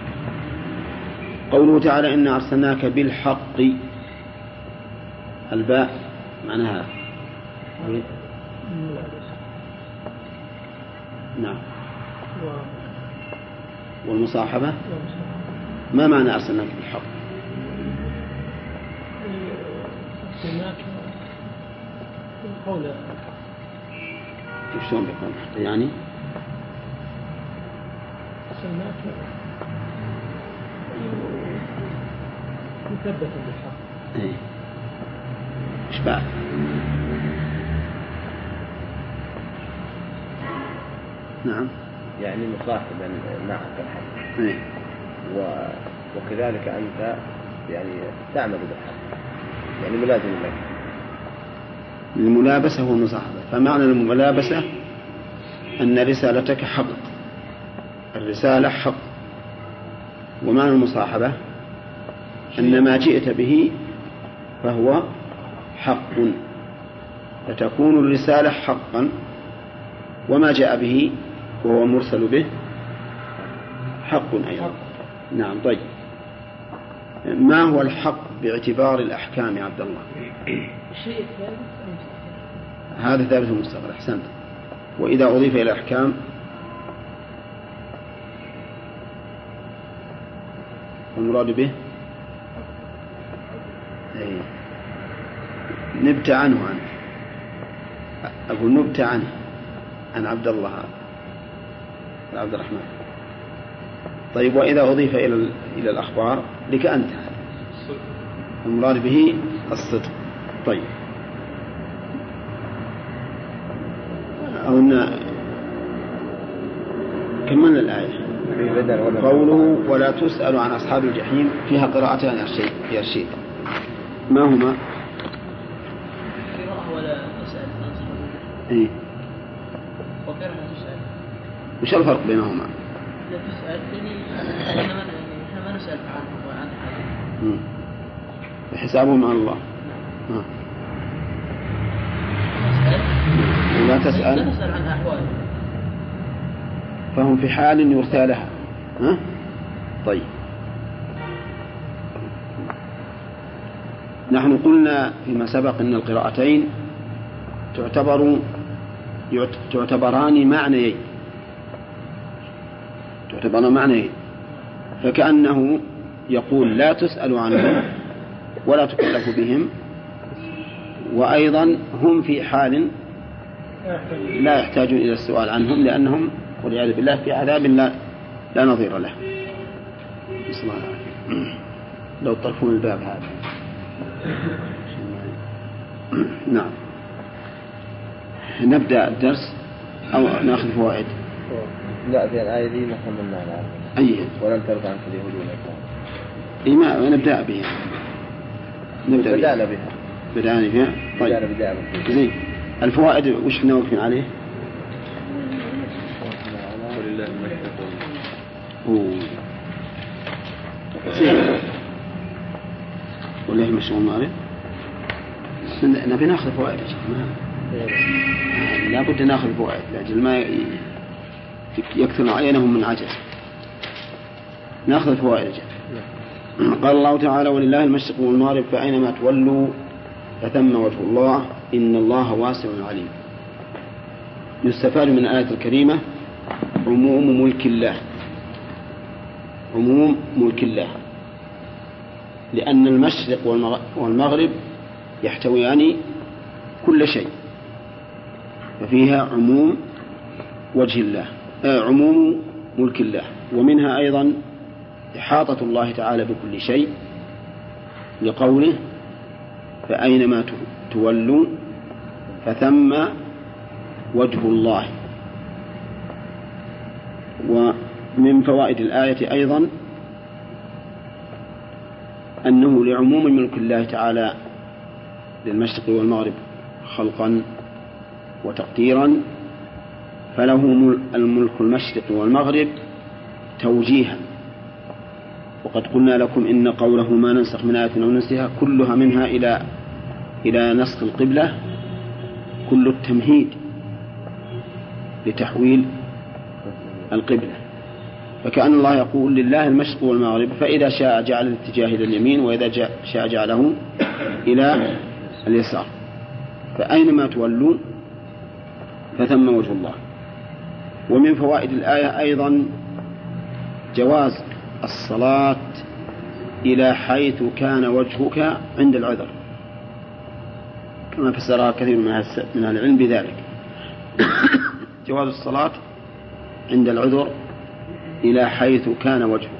قوله تعالى إنا أرسلناك بالحق، الباء معناها نعم والمصاحبة. ما معنى أرسلناك بالحق؟ أرسلناك قوله كيف شلون بيكون الحق يعني؟ أرسلناك مثبتا بالحق. إيه. إيش بعد؟ نعم. يعني مصاحبا معك الحق. إيه. و... وكذلك أنت يعني تعمل بالحق، يعني ملازم لك. الملابسة هو المصاحبة. فمعنى الملابسة أن رسالتك حق، الرسالة حق. ومعنى المصاحبة أن ما جئت به فهو حق، فتكون الرسالة حقا، وما جاء به وهو مرسل به حق أيضا. نعم. طيب، ما هو الحق باعتبار الأحكام يا عبد الله؟ الشيء الثالث هذا ثابت المستقبل. أحسنت. وإذا أضيف إلى الأحكام والمراد به أي. نبت عنه عنه أقول نبت عنه عن عبد الله عبد الرحمن. طيب، وإذا أضيف إلى إلى الأخبار لك أنت، المراد به الصدق. طيب، أظن كملنا الآية. قوله ولا تسأل عن أصحاب الجحيم فيها قراءتان يا رشيد، ما هما؟ قراءة ولا تسأل عن أصحاب الجحيم. إيه. وقراءة تسأل. وش الفرق بينهما؟ لا تسأل يعني إحنا ما نسأل عنه وعن حاله. حسابهم على الله. آه. ولا تسأل. لا تسأل عن أحواله. فهم في حال يرثى لها. ها؟ طيب، نحن قلنا فيما سبق أن القراءتين تعتبر تعتبران معنيين تعتبران معنيين فكأنه يقول لا تسأل عنهم ولا تكلف بهم، وأيضا هم في حال لا يحتاجون إلى السؤال عنهم لأنهم والعياذ بالله في عذاب لا, لا نظير له. بسم الله العافية. لو طرفون الباب هذا. نعم. نبدأ الدرس أو نأخذ فوائد؟ لا، في الآية دي ما كملنا عنها. أي. ولن ترضى عنك اليهود ولا النصارى. إيه، ما نبدأ بها. نبدأ بدأنا بها. بدأنا بها. طيب. بدأنا بدأنا بها. زين. الفوائد وش كنا واقفين عليه؟ ولله المشرق والمغرب. زين. ولله المشرق والمغرب. نبي ناخذ فوائد يا شيخ. لا بد ناخذ فوائد لأجل ما يكثر علينهم من عجز. ناخذ الفوائد يا شيخ. قال الله تعالى ولله المشرق والمغرب فأينما تولوا فثم وجه الله إن الله واسع عليم. يستفاد من الآية الكريمة عموم ملك الله، عموم ملك الله، لأن المشرق والمغرب يحتويان كل شيء، ففيها عموم وجه الله آه عموم ملك الله، ومنها أيضا إحاطة الله تعالى بكل شيء لقوله فأينما تولوا فثم وجه الله. ومن فوائد الآية أيضا أنه لعموم ملك الله تعالى للمشرق والمغرب خلقا وتقديرا، فله الملك المشرق والمغرب توجيها. وقد قلنا لكم إن قوله ما ننسخ من آية أو ننسها كلها منها إلى إلى نسخ القبلة كل التمهيد لتحويل القبلة، فكأن الله يقول لله المشرق والمغرب، فإذا شاء جعل الاتجاه إلى اليمين وإذا شاء جعله إلى اليسار، فأينما تولوا فثم وجه الله. ومن فوائد الآية أيضا جواز الصلاة إلى حيث كان وجهك عند العذر، كما فسرها كثير من العلم بذلك. جواز الصلاة عند العذر إلى حيث كان وجهك.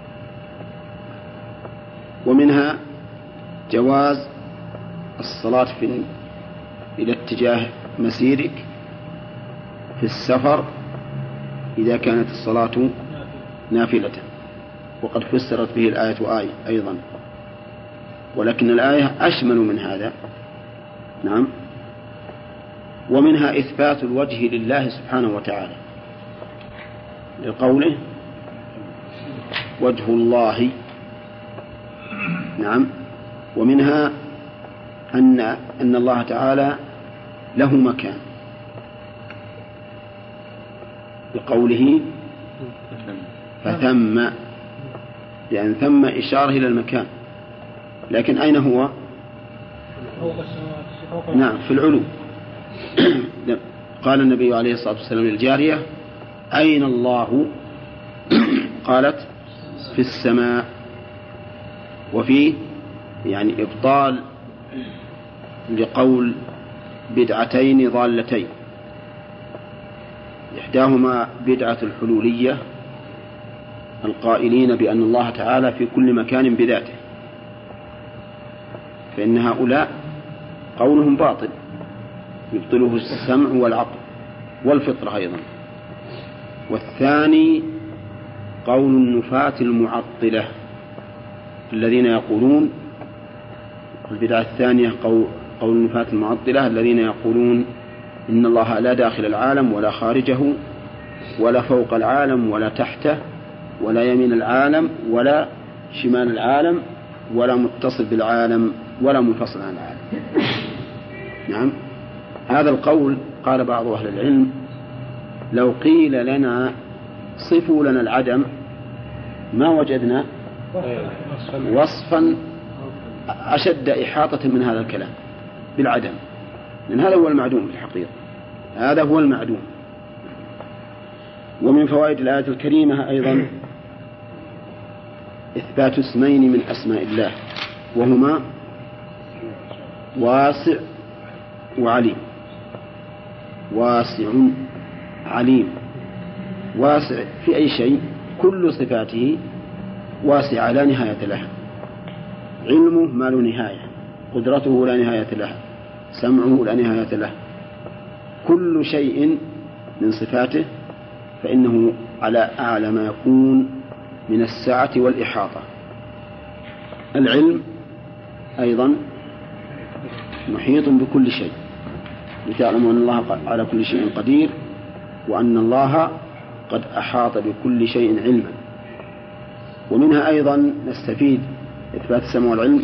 ومنها جواز الصلاة في إلى اتجاه مسيرك في السفر إذا كانت الصلاة نافلة، وقد فسرت به الآية آية أيضا، ولكن الآية أشمل من هذا. نعم. ومنها إثبات الوجه لله سبحانه وتعالى لقوله وجه الله. نعم. ومنها أن أن الله تعالى له مكان بقوله فثم، يعني ثم إشارة إلى المكان، لكن أين هو؟ نعم في العلو. قال النبي عليه الصلاة والسلام للجارية أين الله؟ قالت في السماء. وفيه يعني إبطال لقول بدعتين ضالتين، إحداهما بدعة الحلولية القائلين بأن الله تعالى في كل مكان بذاته، فإن هؤلاء قولهم باطل يبطله السمع والعقل والفطرة أيضا. والثاني قول النفاة المعطلة الذين يقولون، البدعة الثانية قول, قول النفاة المعطلة الذين يقولون إن الله لا داخل العالم ولا خارجه ولا فوق العالم ولا تحته ولا يمين العالم ولا شمال العالم ولا متصل بالعالم ولا منفصل عن العالم. نعم. هذا القول قال بعض أهل العلم لو قيل لنا صفوا لنا العدم ما وجدنا وصفا أشد إحاطة من هذا الكلام بالعدم، لأن هذا هو المعدوم في الحقيقة، هذا هو المعدوم. ومن فوائد الآية الكريمة أيضا إثبات اسمين من أسماء الله وهما واسع وعليم. واسع عليم. واسع في أي شيء، كل صفاته واسعة لا نهاية لها، علمه ما له نهاية، قدرته لا نهاية لها، سمعه لا نهاية له، كل شيء من صفاته فإنه على أعلى ما يكون من السعة والإحاطة. العلم أيضا محيط بكل شيء، لتعلموا أن الله على كل شيء قدير وأن الله قد أحاط بكل شيء علما. ومنها أيضا نستفيد إثبات السمع والعلم،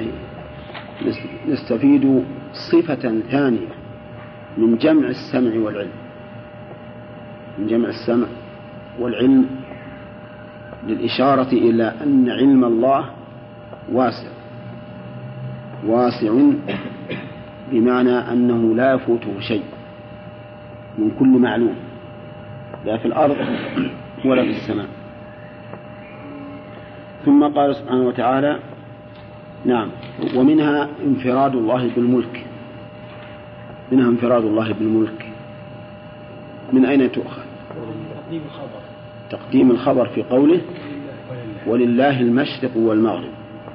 نستفيد صفة ثانية من جمع السمع والعلم، من جمع السمع والعلم للإشارة إلى أن علم الله واسع. واسع بمعنى أنه لا يفوته شيء من كل معلوم، لا في الأرض ولا في السماء. ثم قال سبحانه وتعالى نعم ومنها انفراد الله بالملك. منها انفراد الله بالملك. من أين تؤخذ؟ تقديم الخبر. تقديم الخبر في قوله ولله المشرق والمغرب.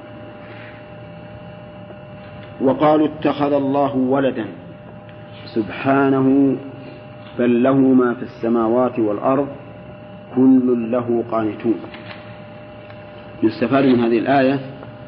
وقالوا اتخذ الله ولدا سبحانه بل له ما في السماوات والأرض كل له قانتون. يستفاد من هذه الآية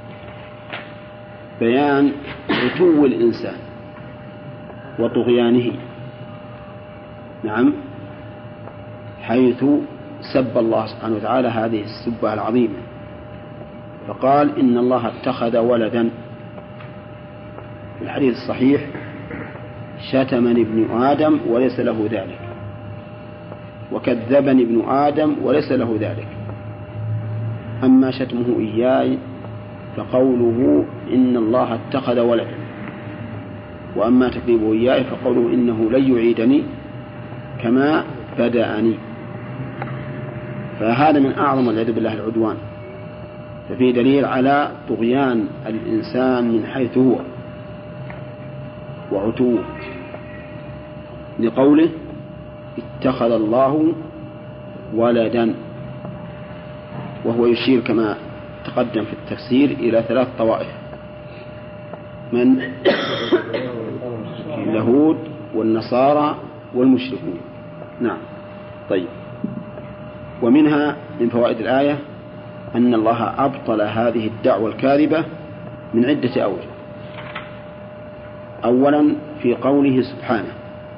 بيان عتو الإنسان وطغيانه، نعم، حيث سب الله سبحانه وتعالى هذه السبة العظيمة، فقال إن الله اتخذ ولدا. في الحديث الصحيح شتمني ابن آدم وليس له ذلك، وكذبني ابن آدم وليس له ذلك. أما شتمه إياي فقوله إن الله اتخذ ولدا، وأما تكذيبه إياي فقوله إنه لن يعيدني كما بدأني. فهذا من أعظم والعياذ بالله العدوان. ففي دليل على طغيان الإنسان من حيث هو وعتوه، لقوله اتخذ الله ولدا، وهو يشير كما تقدم في التفسير إلى ثلاث طوائف: من اليهود والنصارى والمشركون. نعم. طيب. ومنها من فوائد الآية أن الله أبطل هذه الدعوة الكاذبة من عدة أوجه. أولا في قوله سبحانه: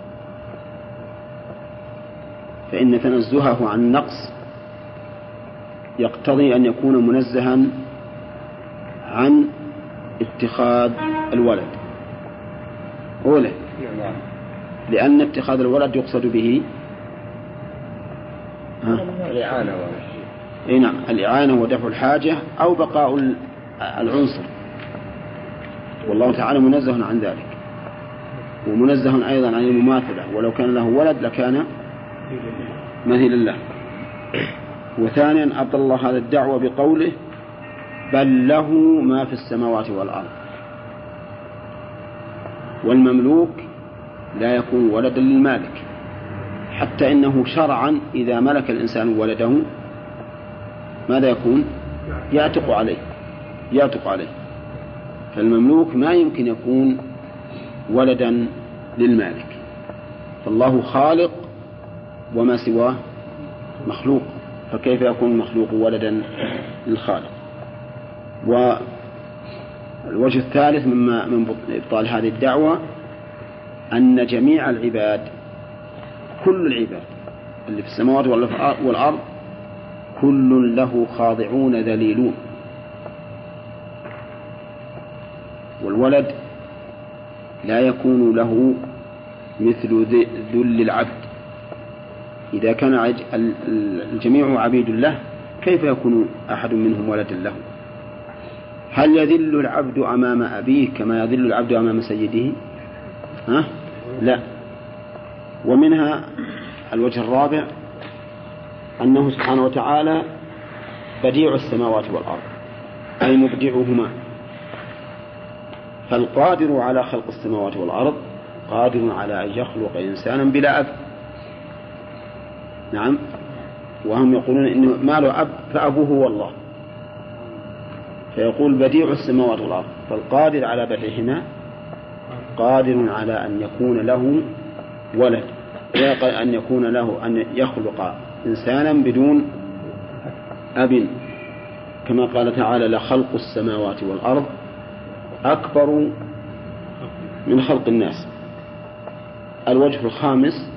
فإن تنزهه عن نقص يقتضي أن يكون منزها عن اتخاذ الولد. أولا لأن اتخاذ الولد يقصد به الإعانة إيه نعم الإعانة ودفع الحاجة أو بقاء العنصر، والله تعالى منزه عن ذلك، ومنزه أيضا عن المماثلة، ولو كان له ولد لكان مثيلا له. وثانيا أبطل الله هذا الدعوة بقوله: بل له ما في السماوات والأرض. والمملوك لا يكون ولدا للمالك، حتى إنه شرعا إذا ملك الإنسان ولده ماذا يكون؟ يعتق عليه يعتق عليه فالمملوك ما يمكن يكون ولدا للمالك، فالله خالق وما سواه مخلوق، فكيف يكون المخلوق ولدا للخالق؟ والوجه الثالث مما من إبطال هذه الدعوة أن جميع العباد، كل العباد اللي في السماوات والأرض، كل له خاضعون ذليلون. والولد لا يكون له مثل ذل العبد. إذا كان الجميع عبيد له كيف يكون أحد منهم ولدا له؟ هل يذل العبد أمام أبيه كما يذل العبد أمام سيده؟ ها؟ لا. ومنها الوجه الرابع أنه سبحانه وتعالى بديع السماوات والأرض، أي مبدعهما، فالقادر على خلق السماوات والأرض قادر على أن يخلق إنسانا بلا أب. نعم. وهم يقولون إنه ما له أب فأبوه هو الله، فيقول بديع السماوات والأرض، فالقادر على بديعهما قادر على أن يكون له ولد، أن يكون له أن يخلق إنسانا بدون أب، كما قال تعالى: لخلق السماوات والأرض أكبر من خلق الناس. الوجه الخامس: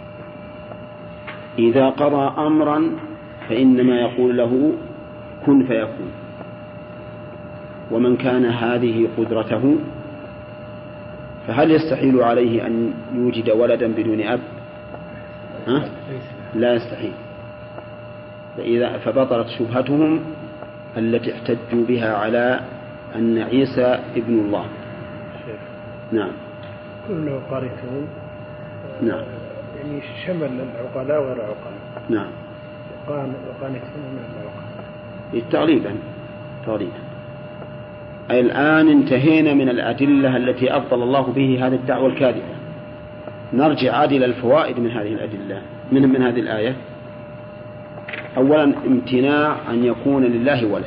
إذا قضى أمرا فإنما يقول له كن فيكون، ومن كان هذه قدرته فهل يستحيل عليه أن يوجد ولدا بدون أب؟ ها؟ لا يستحيل. فإذا فبطلت شبهتهم التي احتجوا بها على أن عيسى ابن الله. نعم. كله قارئون. نعم. يعني شمل العقلاء وغير العقلاء. نعم. وقانتون من العقلاء. تقريبا تقريبا. أي الآن انتهينا من الأدلة التي أبطل الله به هذه الدعوة الكاذبة. نرجع عاد إلى الفوائد من هذه الأدلة من من هذه الآية. أولا امتناع أن يكون لله ولد،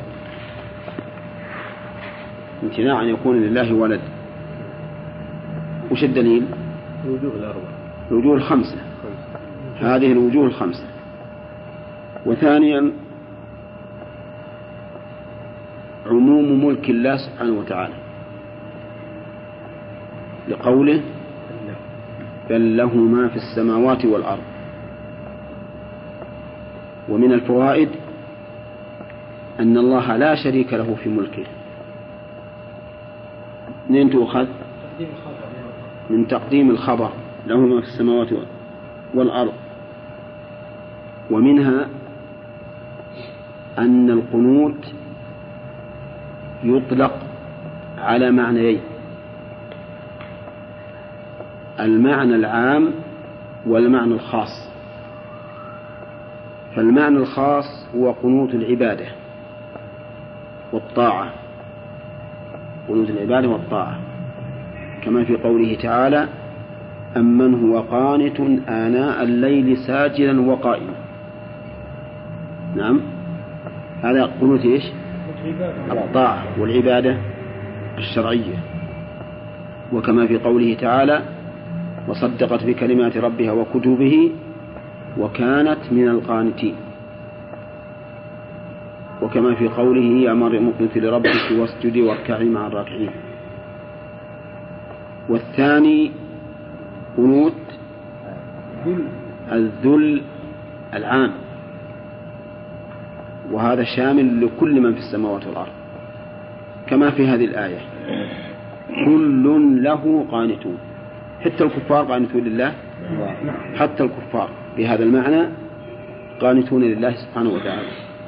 امتناع أن يكون لله ولد. وش الدليل؟ الوجوه الأربعة، الوجوه الخمسة، هذه الوجوه الخمسة. وثانيا عموم ملك الله سبحانه وتعالى، لقوله بل له ما في السماوات والأرض. ومن الفوائد أن الله لا شريك له في ملكه. منين تؤخذ؟ من تقديم الخبر له ما في السماوات والأرض. ومنها أن القنوت يطلق على معنيين: المعنى العام والمعنى الخاص. فالمعنى الخاص هو قنوت العبادة والطاعة، قنوت العبادة والطاعة، كما في قوله تعالى: أمن هو قانت آناء الليل ساجدا وقائما. نعم، هذا قنوت إيش؟ الطاعة والعبادة الشرعية. وكما في قوله تعالى: وصدقت بكلمات ربها وكتبه وكانت من القانتين. وكما في قوله: يا مريم اقنتي لربك واسجدي واركعي مع الراكعين. والثاني قنوت الذل العام، وهذا شامل لكل من في السماوات والأرض، كما في هذه الآية: كل له قانتون. حتى الكفار قانتون لله، حتى الكفار بهذا المعنى قانتون لله سبحانه وتعالى.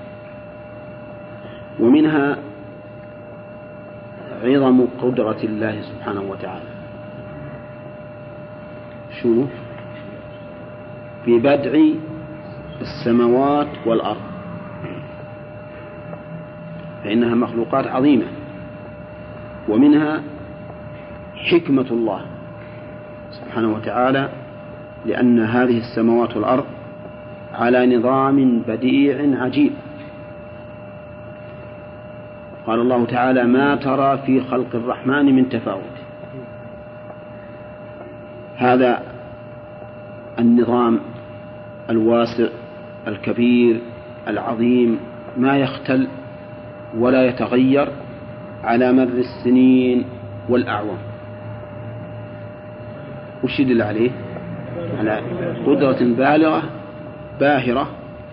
ومنها عظم قدرة الله سبحانه وتعالى. شنو؟ في بدع السماوات والأرض، فإنها مخلوقات عظيمة. ومنها حكمة الله سبحانه وتعالى، لأن هذه السماوات والأرض على نظام بديع عجيب. قال الله تعالى: ما ترى في خلق الرحمن من تفاوت. هذا النظام الواسع الكبير العظيم ما يختل ولا يتغير على مر السنين والأعوام. وش يدل عليه؟ على قدرة بالغة باهرة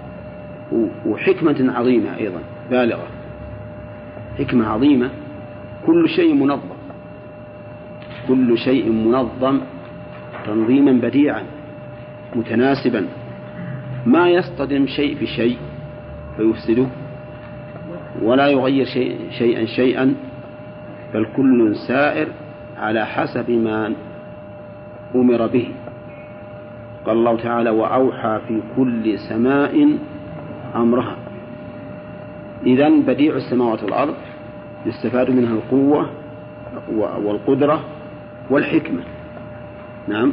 وحكمة عظيمة أيضا بالغة، حكمة عظيمة. كل شيء منظم، كل شيء منظم تنظيما بديعا متناسبا، ما يصطدم شيء بشيء فيفسده، ولا يغير شيء شيئا شيئا، بل كل سائر على حسب ما أمر به. قال الله تعالى: وأوحى في كل سماء أمرها. إذن بديع السماوات والأرض يستفاد منها القوة والقدرة والحكمة. نعم.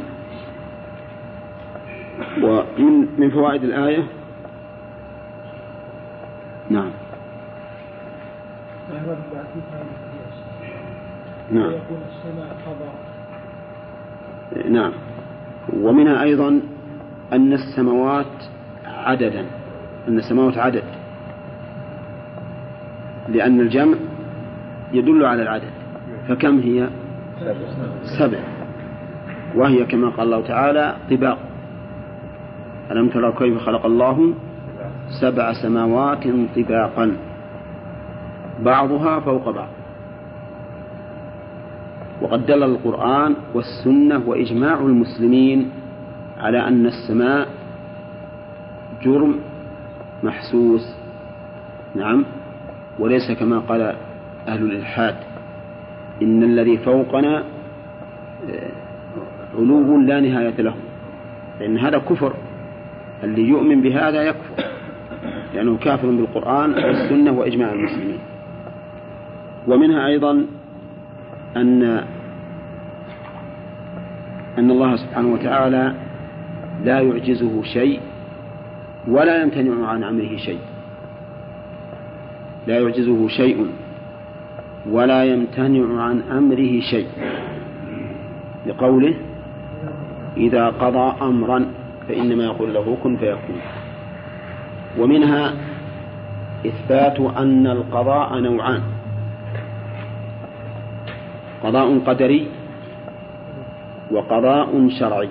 ومن من فوائد الآية نعم نعم نعم ومنها أيضا أن السماوات عددا، أن السماوات عدد، لأن الجمع يدل على العدد. فكم هي؟ سبع، وهي كما قال الله تعالى: طباق. ألم تروا كيف خلق الله سبع سماوات طباقا بعضها فوق بعض. وقد دل القرآن والسنة وإجماع المسلمين على أن السماء جرم محسوس، نعم، وليس كما قال أهل الإلحاد إن الذي فوقنا علو لا نهاية له، لأن هذا كفر. اللي يؤمن بهذا يكفر، لأنه كافر بالقرآن والسنة وإجماع المسلمين. ومنها أيضا أن أن الله سبحانه وتعالى لا يعجزه شيء ولا يمتنع عن أمره شيء، لا يعجزه شيء ولا يمتنع عن أمره شيء، لقوله: إذا قضى أمرا فإنما يقول له كن فيكون. ومنها إثبات أن القضاء نوعان: قضاء قدري وقضاء شرعي.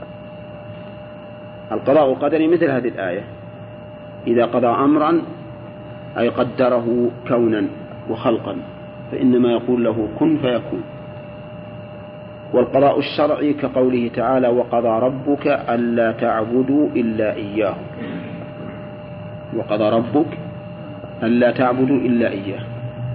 القضاء القدري مثل هذه الآية: إذا قضى أمرا أي قدره كونا وخلقا فإنما يقول له كن فيكون. والقضاء الشرعي كقوله تعالى: وقضى ربك ألا تعبدوا إلا إياه. وقضى ربك ألا تعبدوا إلا إياه.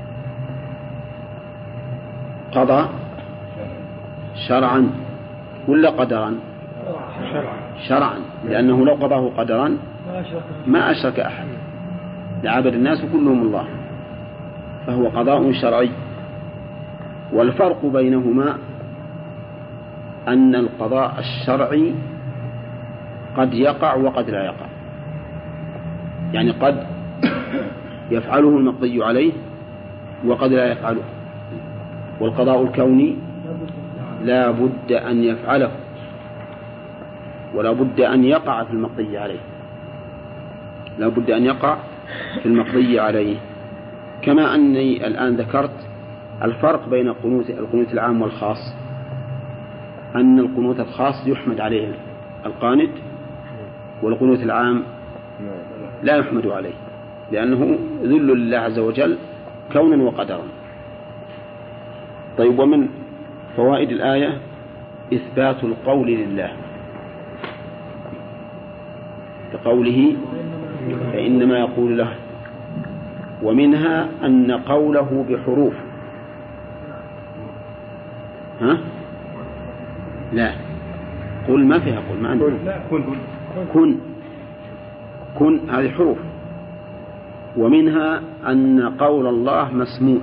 قضى شرعا ولا قدرا؟ شرعا، لأنه لو قضاه قدرا ما أشرك أحد، لعبد الناس كلهم الله، فهو قضاء شرعي. والفرق بينهما أن القضاء الشرعي قد يقع وقد لا يقع، يعني قد يفعله المقضي عليه وقد لا يفعله. والقضاء الكوني لا بد أن يفعله ولا بد أن يقع في المقضي عليه، لا بد أن يقع في المقضي عليه. كما أني الآن ذكرت الفرق بين القنوت القنوت العام والخاص، أن القنوت الخاص يحمد عليه القانت، والقنوت العام لا يحمد عليه، لأنه ذل لله عز وجل كونا وقدرا. طيب، ومن فوائد الآية إثبات القول لله كقوله فإنما يقول له، ومنها أن قوله بحروف. ها؟ لا، قل ما فيها قل، ما عندنا كن كن كن هذه حروف. ومنها أن قول الله مسموع،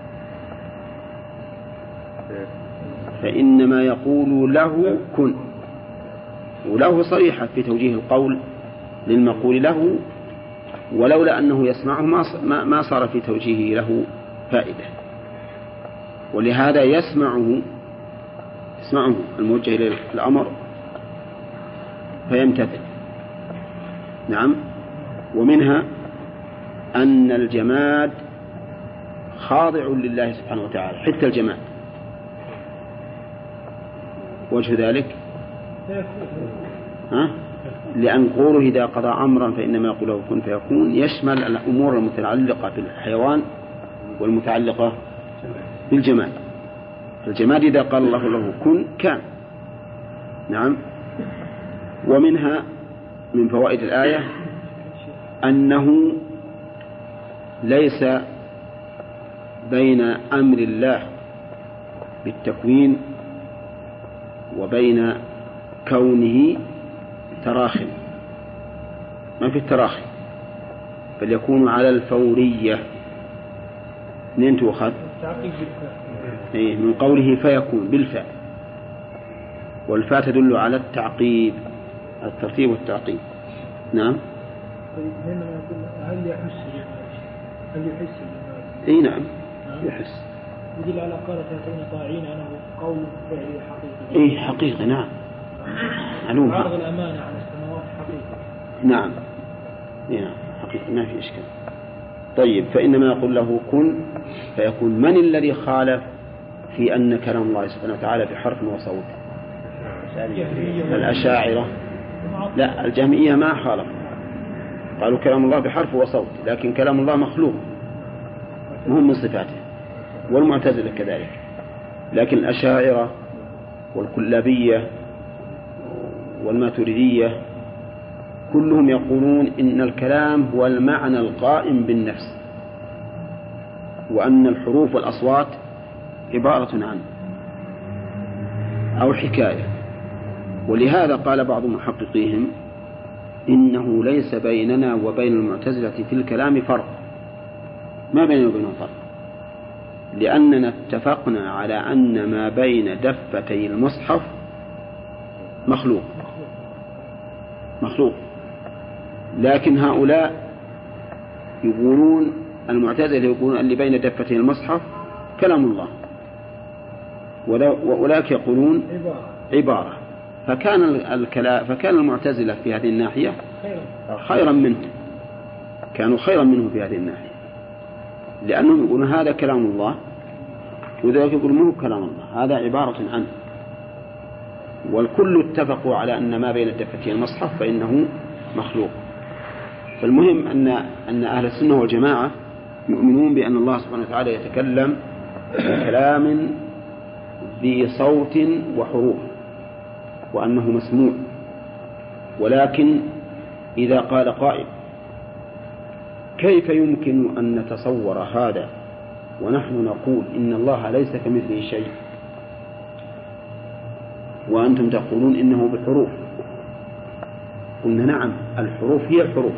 فإنما يقول له كن، وله صريحة في توجيه القول للمقول له، ولولا أنه يسمعه ما صار في توجيهه له فائدة. ولهذا يسمعه يسمعه الموجه إليه الأمر فيمتثل. نعم. ومنها أن الجماد خاضع لله سبحانه وتعالى، حتى الجماد. وجه ذلك ها؟ لأن قوله إذا قضى أمرا فإنما يقول له كن فيكون يشمل الأمور المتعلقة بالحيوان والمتعلقة بالجماد. الجماد إذا قال الله له كن كان. نعم. ومنها من فوائد الآية أنه ليس بين أمر الله بالتكوين وبين كونه تراخٍ، ما في التراخي، بل يكون على الفورية. منين تؤخذ؟ إيه، من قوله فيكون بالفاء، والفاء تدل على التعقيب، الترتيب والتعقيب. نعم. هل يحس هل يحس اي نعم يحس. يدل على قولة يكون طاعين أنه قول فعلي حقيقي. اي حقيقي. نعم. معلوم. عرض الأمانة على السماوات حقيقي. نعم. نعم حقيقي، ما في إشكال. طيب، فإنما يقول له كن فيكون. من الذي خالف في أن كلام الله سبحانه وتعالى بحرف وصوت؟ الأشاعرة. لا، الجهمية ما خالف، قالوا كلام الله بحرف وصوت، لكن كلام الله مخلوق مهم من صفاته، والمعتزلة كذلك. لكن الأشاعرة والكلابية والماتريدية كلهم يقولون إن الكلام هو المعنى القائم بالنفس، وأن الحروف والأصوات عبارة عنه أو حكاية. ولهذا قال بعض محققيهم إنه ليس بيننا وبين المعتزلة في الكلام فرق، ما بيننا وبينهم فرق، لأننا اتفقنا على أن ما بين دفتي المصحف مخلوق مخلوق لكن هؤلاء يقولون، المعتزلة يقولون اللي بين دفتي المصحف كلام الله، وأولئك يقولون عبارة. فكان الكلام فكان المعتزلة في هذه الناحية خيرا منه، كانوا خيرا منه في هذه الناحية، لأنهم يقولون هذا كلام الله، وذلك يقول منه كلام الله، هذا عبارة عنه. والكل اتفقوا على أن ما بين الدفتين المصحف فإنه مخلوق. فالمهم أن أن أهل السنة والجماعة يؤمنون بأن الله سبحانه وتعالى يتكلم بكلام ذي صوت وحروف، وأنه مسموع. ولكن إذا قال قائل كيف يمكن أن نتصور هذا ونحن نقول إن الله ليس كمثله شيء، وأنتم تقولون إنه بحروف؟ قلنا نعم الحروف هي الحروف،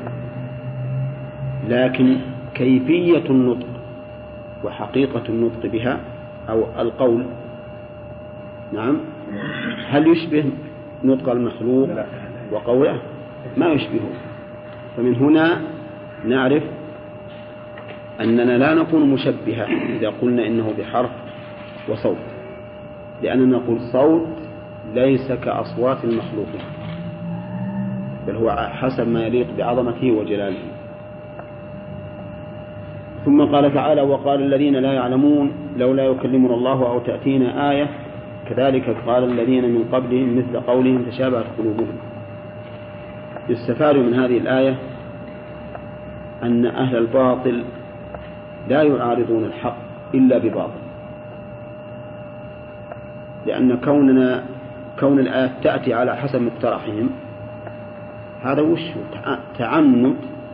لكن كيفية النطق وحقيقة النطق بها أو القول نعم هل يشبه نطق المخلوق وقوله؟ ما يشبهه. فمن هنا نعرف أننا لا نكون مشبهة إذا قلنا إنه بحرف وصوت، لأننا نقول صوت ليس كأصوات المخلوقين، بل هو حسب ما يليق بعظمته وجلاله. ثم قال تعالى: وقال الذين لا يعلمون لولا يكلمنا الله أو تأتينا آية كذلك قال الذين من قبلهم مثل قولهم تشابهت قلوبهم. يستفاد من هذه الآية أن أهل الباطل لا يعارضون الحق إلا بباطل، لأن كوننا كون الآية تأتي على حسب مقترحهم هذا وش تعنت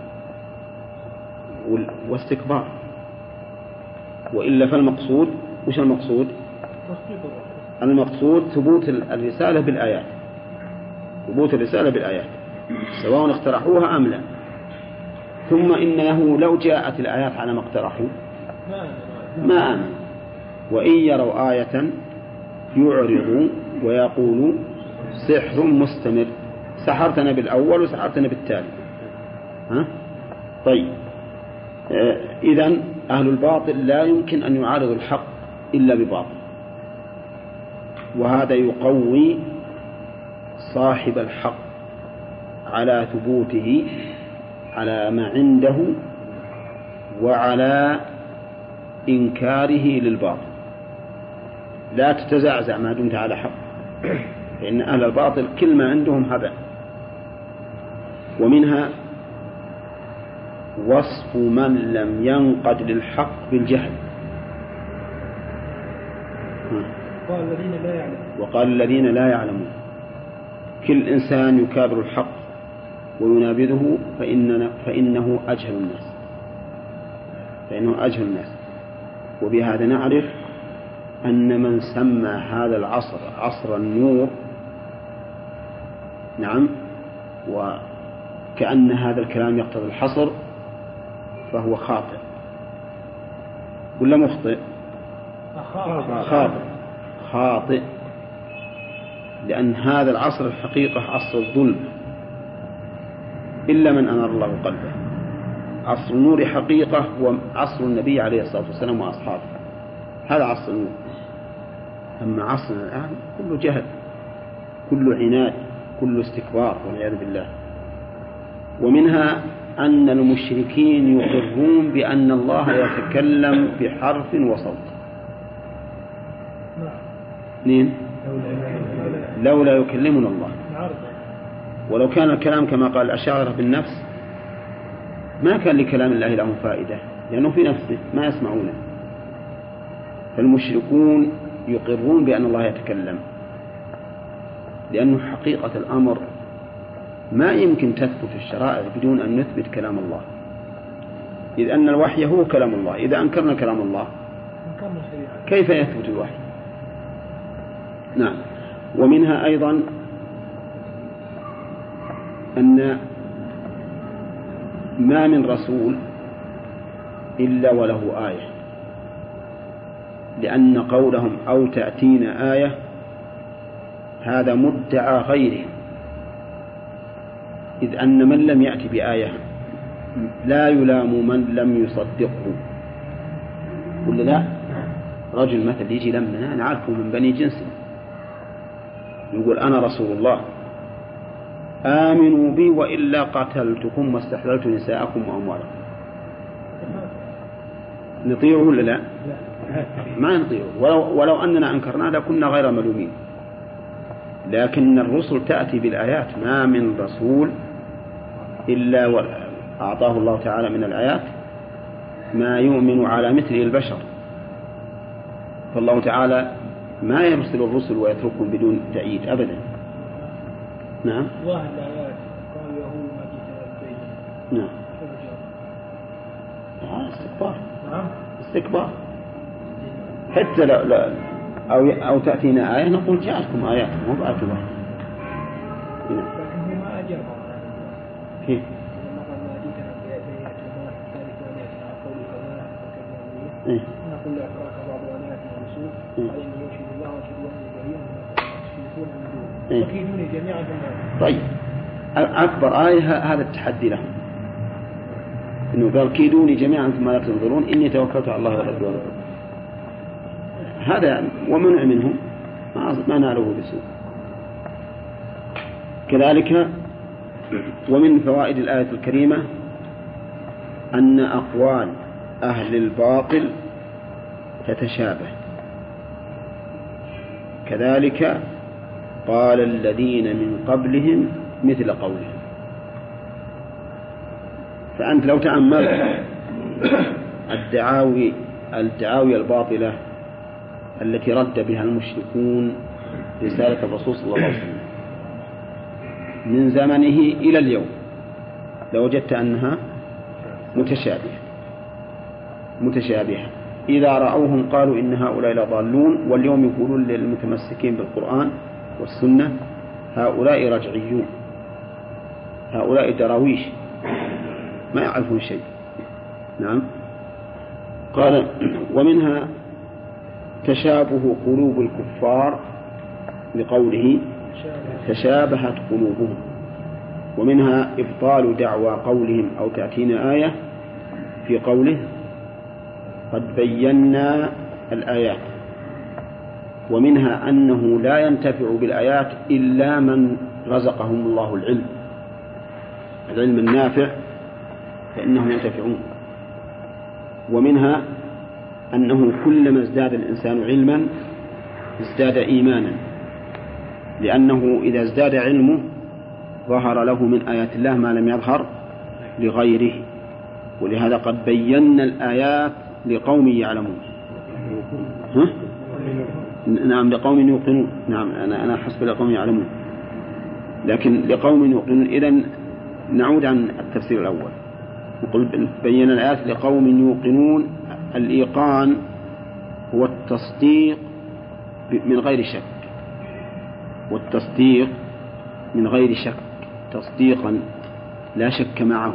واستكبار، وإلا فالمقصود وش المقصود؟ المقصود ثبوت الرسالة بالآيات، ثبوت الرسالة بالآيات سواء اقترحوها أم لا. ثم إنه لو جاءت الآيات على ما اقترحوا ما آمن، وإن يروا آية يعرضوا ويقولوا سحر مستمر، سحرتنا بالأول وسحرتنا بالتالي. ها؟ طيب آه إذن أهل الباطل لا يمكن أن يعارضوا الحق إلا بباطل، وهذا يقوي صاحب الحق على ثبوته على ما عنده وعلى إنكاره للباطل. لا تتزعزع ما دمت على حق، فإن أهل الباطل كل ما عندهم هذا. ومنها وصف من لم ينقد للحق بالجهل. وقال الذين لا يعلمون وقال الذين لا يعلمون كل إنسان يكابر الحق وينابذه فإننا فإنه أجهل الناس فإنه أجهل الناس وبهذا نعرف أن من سمى هذا العصر عصر النور نعم وكأن هذا الكلام يقتضي الحصر فهو خاطئ ولا مخطئ؟ خاطئ خاطئ لأن هذا العصر الحقيقة عصر الظلم إلا من أنار الله قلبه. عصر النور حقيقة هو عصر النبي عليه الصلاة والسلام وأصحابه، هذا عصر النور. أما عصرنا الآن كله جهل، كله عناد، كله استكبار والعياذ بالله. ومنها أن المشركين يقرون بأن الله يتكلم بحرف وصوت. اثنين لولا يكلمنا الله، ولو كان الكلام كما قال الأشاعرة بالنفس ما كان لكلام الله له فائدة لأنه في نفسه ما يسمعونه. فالمشركون يقرون بأن الله يتكلم لأنه حقيقة الأمر ما يمكن تثبت الشرائع بدون أن نثبت كلام الله، إذ أن الوحي هو كلام الله. إذا أنكرنا كلام الله كيف يثبت الوحي؟ نعم. ومنها أيضا أن ما من رسول إلا وله آية، لأن قولهم أو تأتينا آية هذا مدعى غيرهم، إذ أن من لم يأتي بآية لا يلام من لم يصدقه. ولا لا؟ رجل مثل يجي لمنا نعرفه من بني جنسنا يقول أنا رسول الله آمنوا بي وإلا قتلتكم واستحللت نساءكم وأموالكم. نطيعه ولا لا؟ ما نطيعه، ولو, ولو أننا أنكرنا لكنا غير ملومين. لكن الرسل تأتي بالآيات، ما من رسول إلا وأعطاه الله تعالى من الآيات ما يؤمن على مثله البشر. فالله تعالى ما يرسل الرسل ويتركهم بدون تأييد أبدا. نعم. واحد الآيات قال يهود ما جئت البيت. نعم. هذا استكبار. نعم. استكبار. حتى لو لا أو أو تأتينا آية نقول جاءتكم آيات مو بآية واحدة. لكن هو ما أجاب. كيف؟ لما قال ما جئتنا بآيات وما ذلك وآياتنا وقول كذا وكذا إيه؟ نقول لأقراك بعض آياتنا ورسول قال إني يشهد الله وأشهد أني بريء مما تشركون من دونه وكيدوني جميعا ثم. طيب أكبر آية هذا التحدي لهم، إنه قال كيدوني جميعا ثم لا تنظرون إني توكلت على الله ولا أدري. هذا ومنع منهم ما ناله بسوء. كذلك ومن فوائد الآية الكريمة أن أقوال أهل الباطل تتشابه. كذلك قال الذين من قبلهم مثل قولهم. فأنت لو تأملت الدعاوي الدعاوي الباطلة التي رد بها المشركون رسالة الرسول صلى الله عليه وسلم من زمنه إلى اليوم لوجدت أنها متشابهة متشابهة إذا رأوهم قالوا إن هؤلاء لضالون، واليوم يقولون للمتمسكين بالقرآن والسنة هؤلاء رجعيون، هؤلاء دراويش ما يعرفون شيء. نعم. قال ومنها تشابه قلوب الكفار لقوله تشابهت قلوبهم، ومنها إبطال دعوى قولهم أو تأتينا آية في قوله قد بينا الآيات، ومنها أنه لا ينتفع بالآيات إلا من رزقهم الله العلم العلم النافع فإنهم ينتفعون. ومنها أنه كلما ازداد الإنسان علما ازداد إيمانا، لأنه إذا ازداد علمه ظهر له من آيات الله ما لم يظهر لغيره. ولهذا قد بينا الآيات لقوم يعلمون. ها؟ نعم لقوم يوقنون. نعم أنا أنا حسب لقوم يعلمون، لكن لقوم يوقنون. إذن نعود عن التفسير الأول نقول بينا الآيات لقوم يوقنون. الإيقان هو التصديق من غير شك، والتصديق من غير شك تصديقا لا شك معه.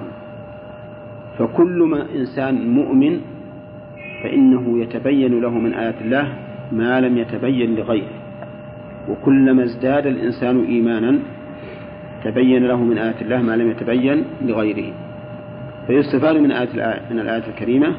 فكل ما إنسان مؤمن فإنه يتبين له من آيات الله ما لم يتبين لغيره، وكلما ازداد الإنسان إيمانا تبين له من آيات الله ما لم يتبين لغيره. فيستفاد من آية الآية من الآية الكريمة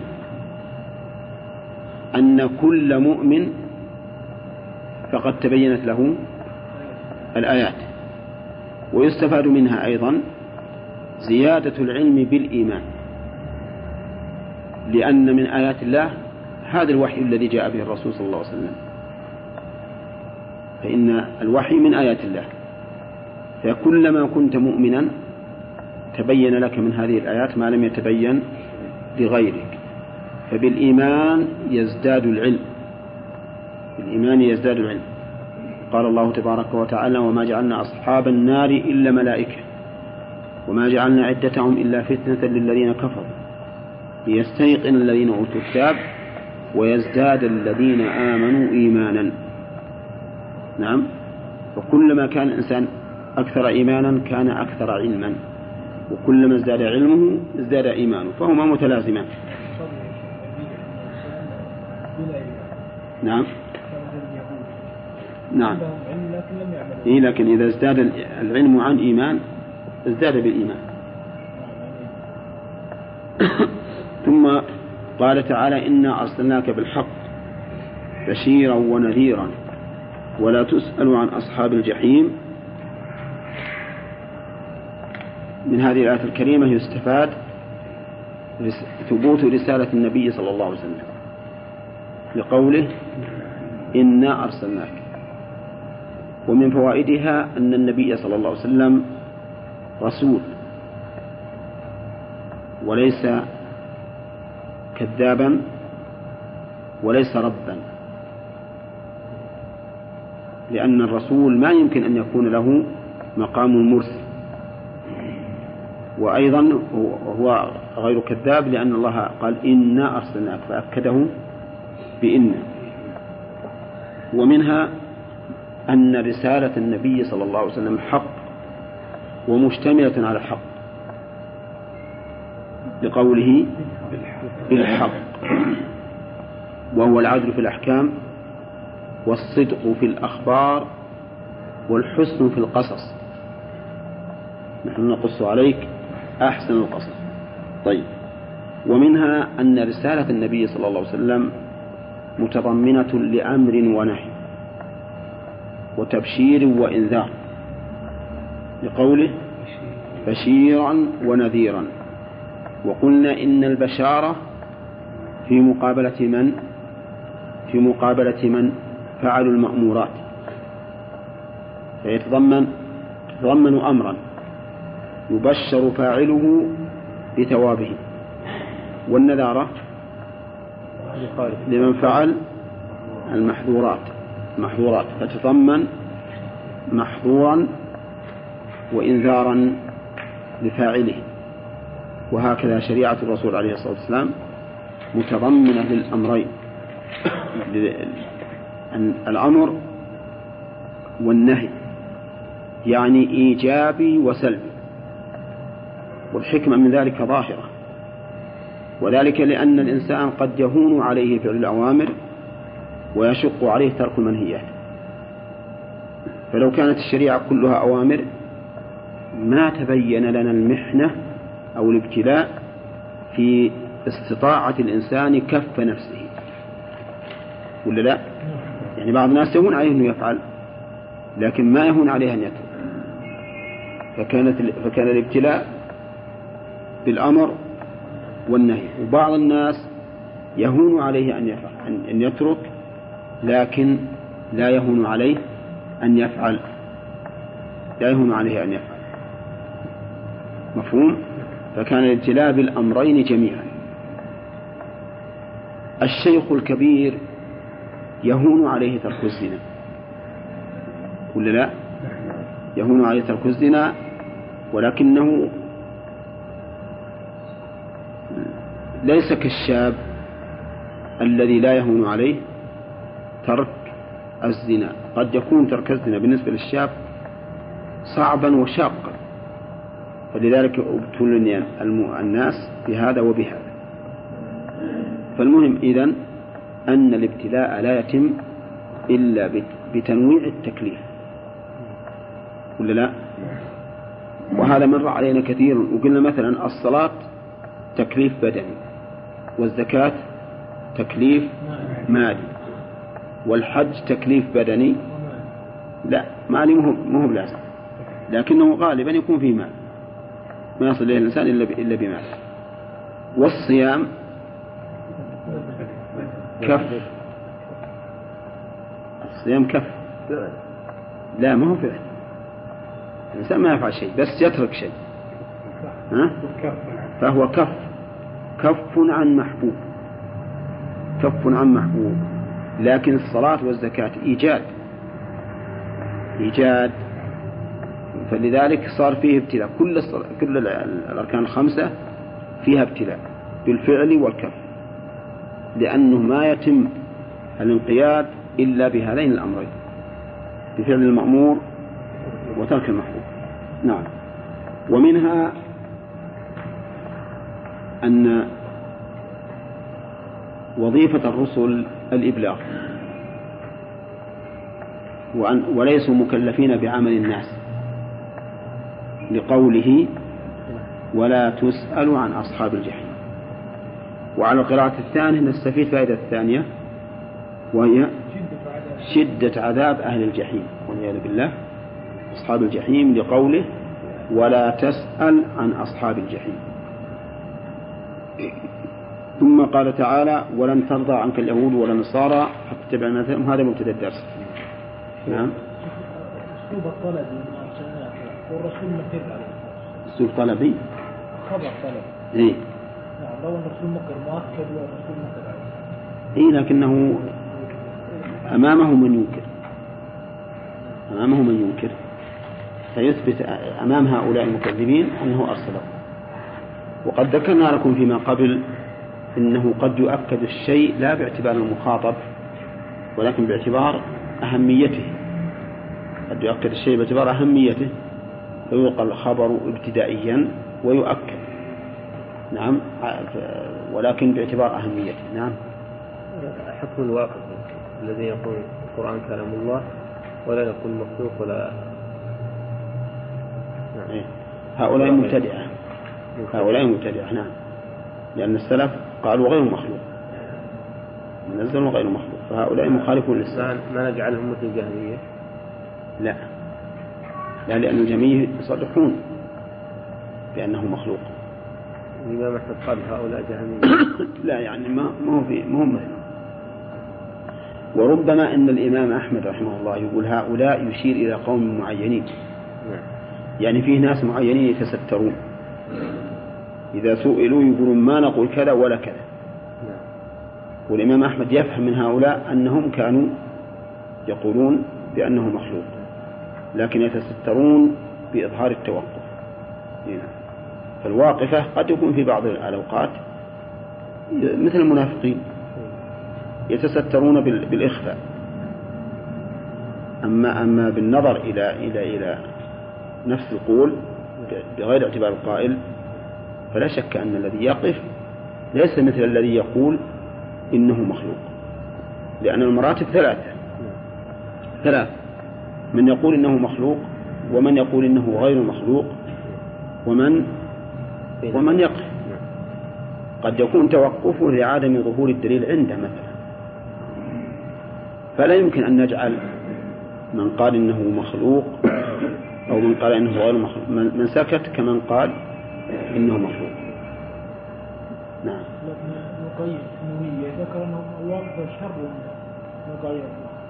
أن كل مؤمن فقد تبينت له الآيات. ويستفاد منها أيضا زيادة العلم بالإيمان، لأن من آيات الله هذا الوحي الذي جاء به الرسول صلى الله عليه وسلم، فإن الوحي من آيات الله. فكلما كنت مؤمنا تبين لك من هذه الآيات ما لم يتبين لغيرك. فبالإيمان يزداد العلم، بالإيمان يزداد العلم. قال الله تبارك وتعالى وما جعلنا أصحاب النار إلا ملائكة وما جعلنا عدتهم إلا فتنة للذين كفروا ليستيقن الذين أوتوا الكتاب ويزداد الذين آمنوا إيمانا. نعم. وكلما كان الإنسان أكثر إيمانا كان أكثر علما، وكلما ازداد علمه ازداد إيمانه، فهما متلازمان. نعم نعم. إيه لكن إذا ازداد العلم عن إيمان ازداد بالإيمان. ثم قال تعالى إنا أرسلناك بالحق بشيرا ونذيرا ولا تسأل عن أصحاب الجحيم. من هذه الآية الكريمة يستفاد ثبوت رسالة النبي صلى الله عليه وسلم لقوله إنا أرسلناك. ومن فوائدها أن النبي صلى الله عليه وسلم رسول وليس كذابا وليس ربا، لأن الرسول ما يمكن أن يكون له مقام المرسل، وأيضا هو غير كذاب لأن الله قال إنا أرسلناك فأكده بإن. ومنها أن رسالة النبي صلى الله عليه وسلم حق ومشتملة على الحق، لقوله بالحق، وهو العدل في الأحكام والصدق في الأخبار والحسن في القصص. نحن نقص عليك أحسن القصص. طيب، ومنها أن رسالة النبي صلى الله عليه وسلم متضمنة لأمر ونهي وتبشير وإنذار، لقوله بشيرا ونذيرا. وقلنا إن البشارة في مقابلة من في مقابلة من فعلوا المأمورات، فيتضمن يتضمن أمرا يبشر فاعله بثوابه، والنذارة لمن فعل المحظورات محظورات فتضمن محظورا وإنذارا لفاعله. وهكذا شريعة الرسول عليه الصلاة والسلام متضمنة للأمرين، الأمر والنهي، يعني إيجابي وسلبي. والحكمة من ذلك ظاهرة، وذلك لأن الإنسان قد يهون عليه فعل الأوامر ويشق عليه ترك المنهيات. فلو كانت الشريعة كلها أوامر ما تبين لنا المحنة أو الابتلاء في استطاعة الإنسان كف نفسه، ولا لا؟ يعني بعض الناس يهون عليه أنه يفعل لكن ما يهون عليه أن يترك، فكانت فكان الابتلاء بالأمر والنهي. وبعض الناس يهون عليه أن يفعل أن يترك لكن لا يهون عليه أن يفعل لا يهون عليه أن يفعل مفهوم؟ فكان الابتلاء بالأمرين جميعا. الشيخ الكبير يهون عليه ترك الزنا، ولا لا؟ يهون عليه ترك الزنا، ولكنه ليس كالشاب الذي لا يهون عليه ترك الزنا. قد يكون ترك الزنا بالنسبة للشاب صعبا وشاقا، فلذلك ابتلي الناس بهذا وبهذا. فالمهم إذن أن الابتلاء لا يتم إلا بتنويع التكليف، ولا لا؟ وهذا مر علينا كثير. وقلنا مثلا الصلاة تكليف بدني، والزكاة تكليف مالي، والحج تكليف بدني لا مالي مو بلازم، لكنه غالبا يكون فيه مال، ما يصل إليه الإنسان إلا بمال. والصيام كف، الصيام كف لا ما هو فعل، الإنسان ما يفعل شيء بس يترك شيء، ها؟ فهو كف كف عن محبوب كف عن محبوب. لكن الصلاة والزكاة إيجاد إيجاد فلذلك صار فيه ابتلاء. كل الصلاة كل الأركان الخمسة فيها ابتلاء بالفعل والكف، لأنه ما يتم الانقياد إلا بهذين الأمرين، بفعل المأمور وترك المحبوب. نعم. ومنها أن وظيفة الرسل الإبلاغ، وأن وليسوا مكلفين بعمل الناس، لقوله ولا تسأل عن أصحاب الجحيم. وعلى القراءة الثانية نستفيد فائدة الثانية وهي شدة عذاب أهل الجحيم والعياذ بالله، أصحاب الجحيم، لقوله ولا تسأل عن أصحاب الجحيم. ثم قال تعالى ولن ترضى عنك اليهود ولا النصارى حتى تتبع ملتهم. هذا مبتدأ الدرس. نعم. أسلوب الطلب والرسول مقر عليه. أسلوب طلبي. خبر طلب. إيه. نعم لو الرسول مقر مؤكد والرسول مقر عليه. إيه لكنه أمامه من ينكر أمامه من ينكر فيثبت أمام هؤلاء المكذبين أنه أرسله. وقد ذكرنا لكم فيما قبل إنه قد يؤكد الشيء لا باعتبار المخاطب ولكن باعتبار أهميته. قد يؤكد الشيء باعتبار أهميته فيلقى الخبر ابتدائيا ويؤكد، نعم ولكن باعتبار أهميته. نعم. حكم الواقف الذي يقول القرآن كلام الله ولا يقول مخلوق ولا نعم. إيه. هؤلاء مبتدعة هؤلاء مبتدعة نعم، لأن السلف قالوا غير مخلوق منزل غير مخلوق، فهؤلاء مخالفون للسلف. ما نجعلهم مثل الجهمية؟ لا لا لأن الجميع يصرحون بأنه مخلوق. الإمام أحمد قال هؤلاء جهمية. لا يعني ما ما هو في مهم. وربما أن الإمام أحمد رحمه الله يقول هؤلاء يشير إلى قوم معينين، يعني فيه ناس معينين يتسترون إذا سئلوا يقولون ما نقول كذا ولا كذا. والإمام أحمد يفهم من هؤلاء أنهم كانوا يقولون بأنه مخلوق لكن يتسترون بإظهار التوقف. فالواقفة قد يكون في بعض الأوقات مثل المنافقين يتسترون بالإخفاء، أما أما بالنظر إلى إلى إلى نفس القول بغير اعتبار القائل فلا شك أن الذي يقف ليس مثل الذي يقول إنه مخلوق، لأن المراتب ثلاثة ثلاث من يقول إنه مخلوق ومن يقول إنه غير مخلوق ومن ومن يقف. قد يكون توقفه لعدم ظهور الدليل عنده مثلا، فلا يمكن أن نجعل من قال إنه مخلوق أو من قال إنه غير مخلوق من سكت كمن قال إنه مخلوق. نعم. لكن النووية ذكر أنه الواقف شر مقايض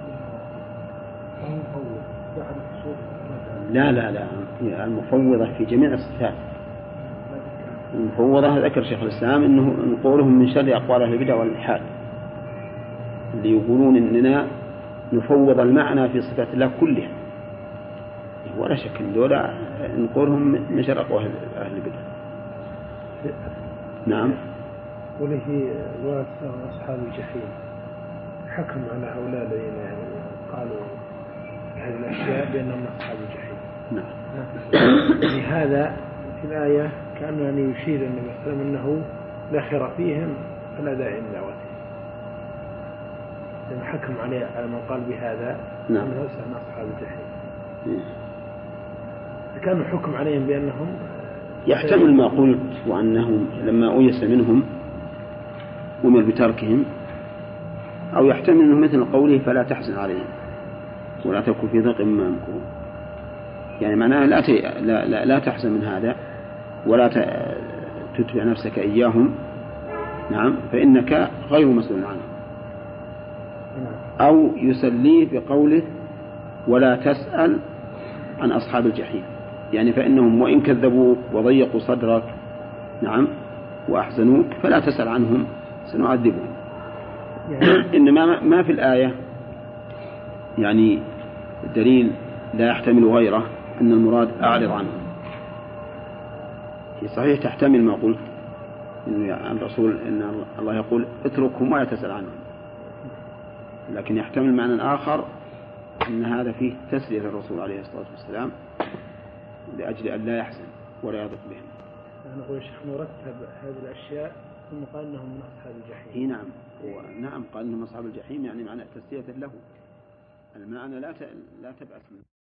لا لا لا المفوضة في جميع الصفات. المفوضة ذكر شيخ الإسلام إنه نقولهم من شر أقوال أهل البدع والإلحاد اللي يقولون إننا نفوض المعنى في صفات الله كلها، ولا شك إن دولة نقولهم من شر أقوال أهل البدع. نعم. وله واسع أصحاب الجحيم حكم على هؤلاء الذين قالوا هذه الأشياء بأنهم أصحاب الجحيم. نعم. لهذا في الآية كأنه يعني يشير النبي صلى الله عليه وسلم أنه لا خير فيهم فلا داعي لدعوتهم، لأن حكم عليه على من قال بهذا نعم. أنه من أصحاب الجحيم. كانوا حكم عليهم بأنهم يحتمل ما قلت وأنهم لما أيس منهم أمر بتركهم، أو يحتمل أنه مثل قوله فلا تحزن عليهم ولا تكن في ضيق مما يمكرون، يعني معناها لا, لا, لا, لا تحزن من هذا ولا تتبع نفسك إياهم. نعم. فإنك غير مسؤول عنه. أو يسليه بقوله ولا تسأل عن أصحاب الجحيم، يعني فإنهم وإن كذبوك وضيقوا صدرك نعم وأحزنوك فلا تسأل عنهم سنعذبهم. يعني إنما ما في الآية يعني دليل لا يحتمل غيره أن المراد أعرض عنهم. في صحيح تحتمل ما قلت إن الرسول إن الله يقول اتركهم ولا تسأل عنهم، لكن يحتمل معنى آخر أن هذا فيه تسلية للرسول عليه الصلاة والسلام لأجل أن لا يحزن ولا يضق بهم. نقول الشيخ نرتب هذه الأشياء ثم قال أنهم من أصحاب الجحيم. نعم. نعم قال أنهم أصحاب الجحيم يعني معنى تسلية له، المعنى لا لا تبعث منه.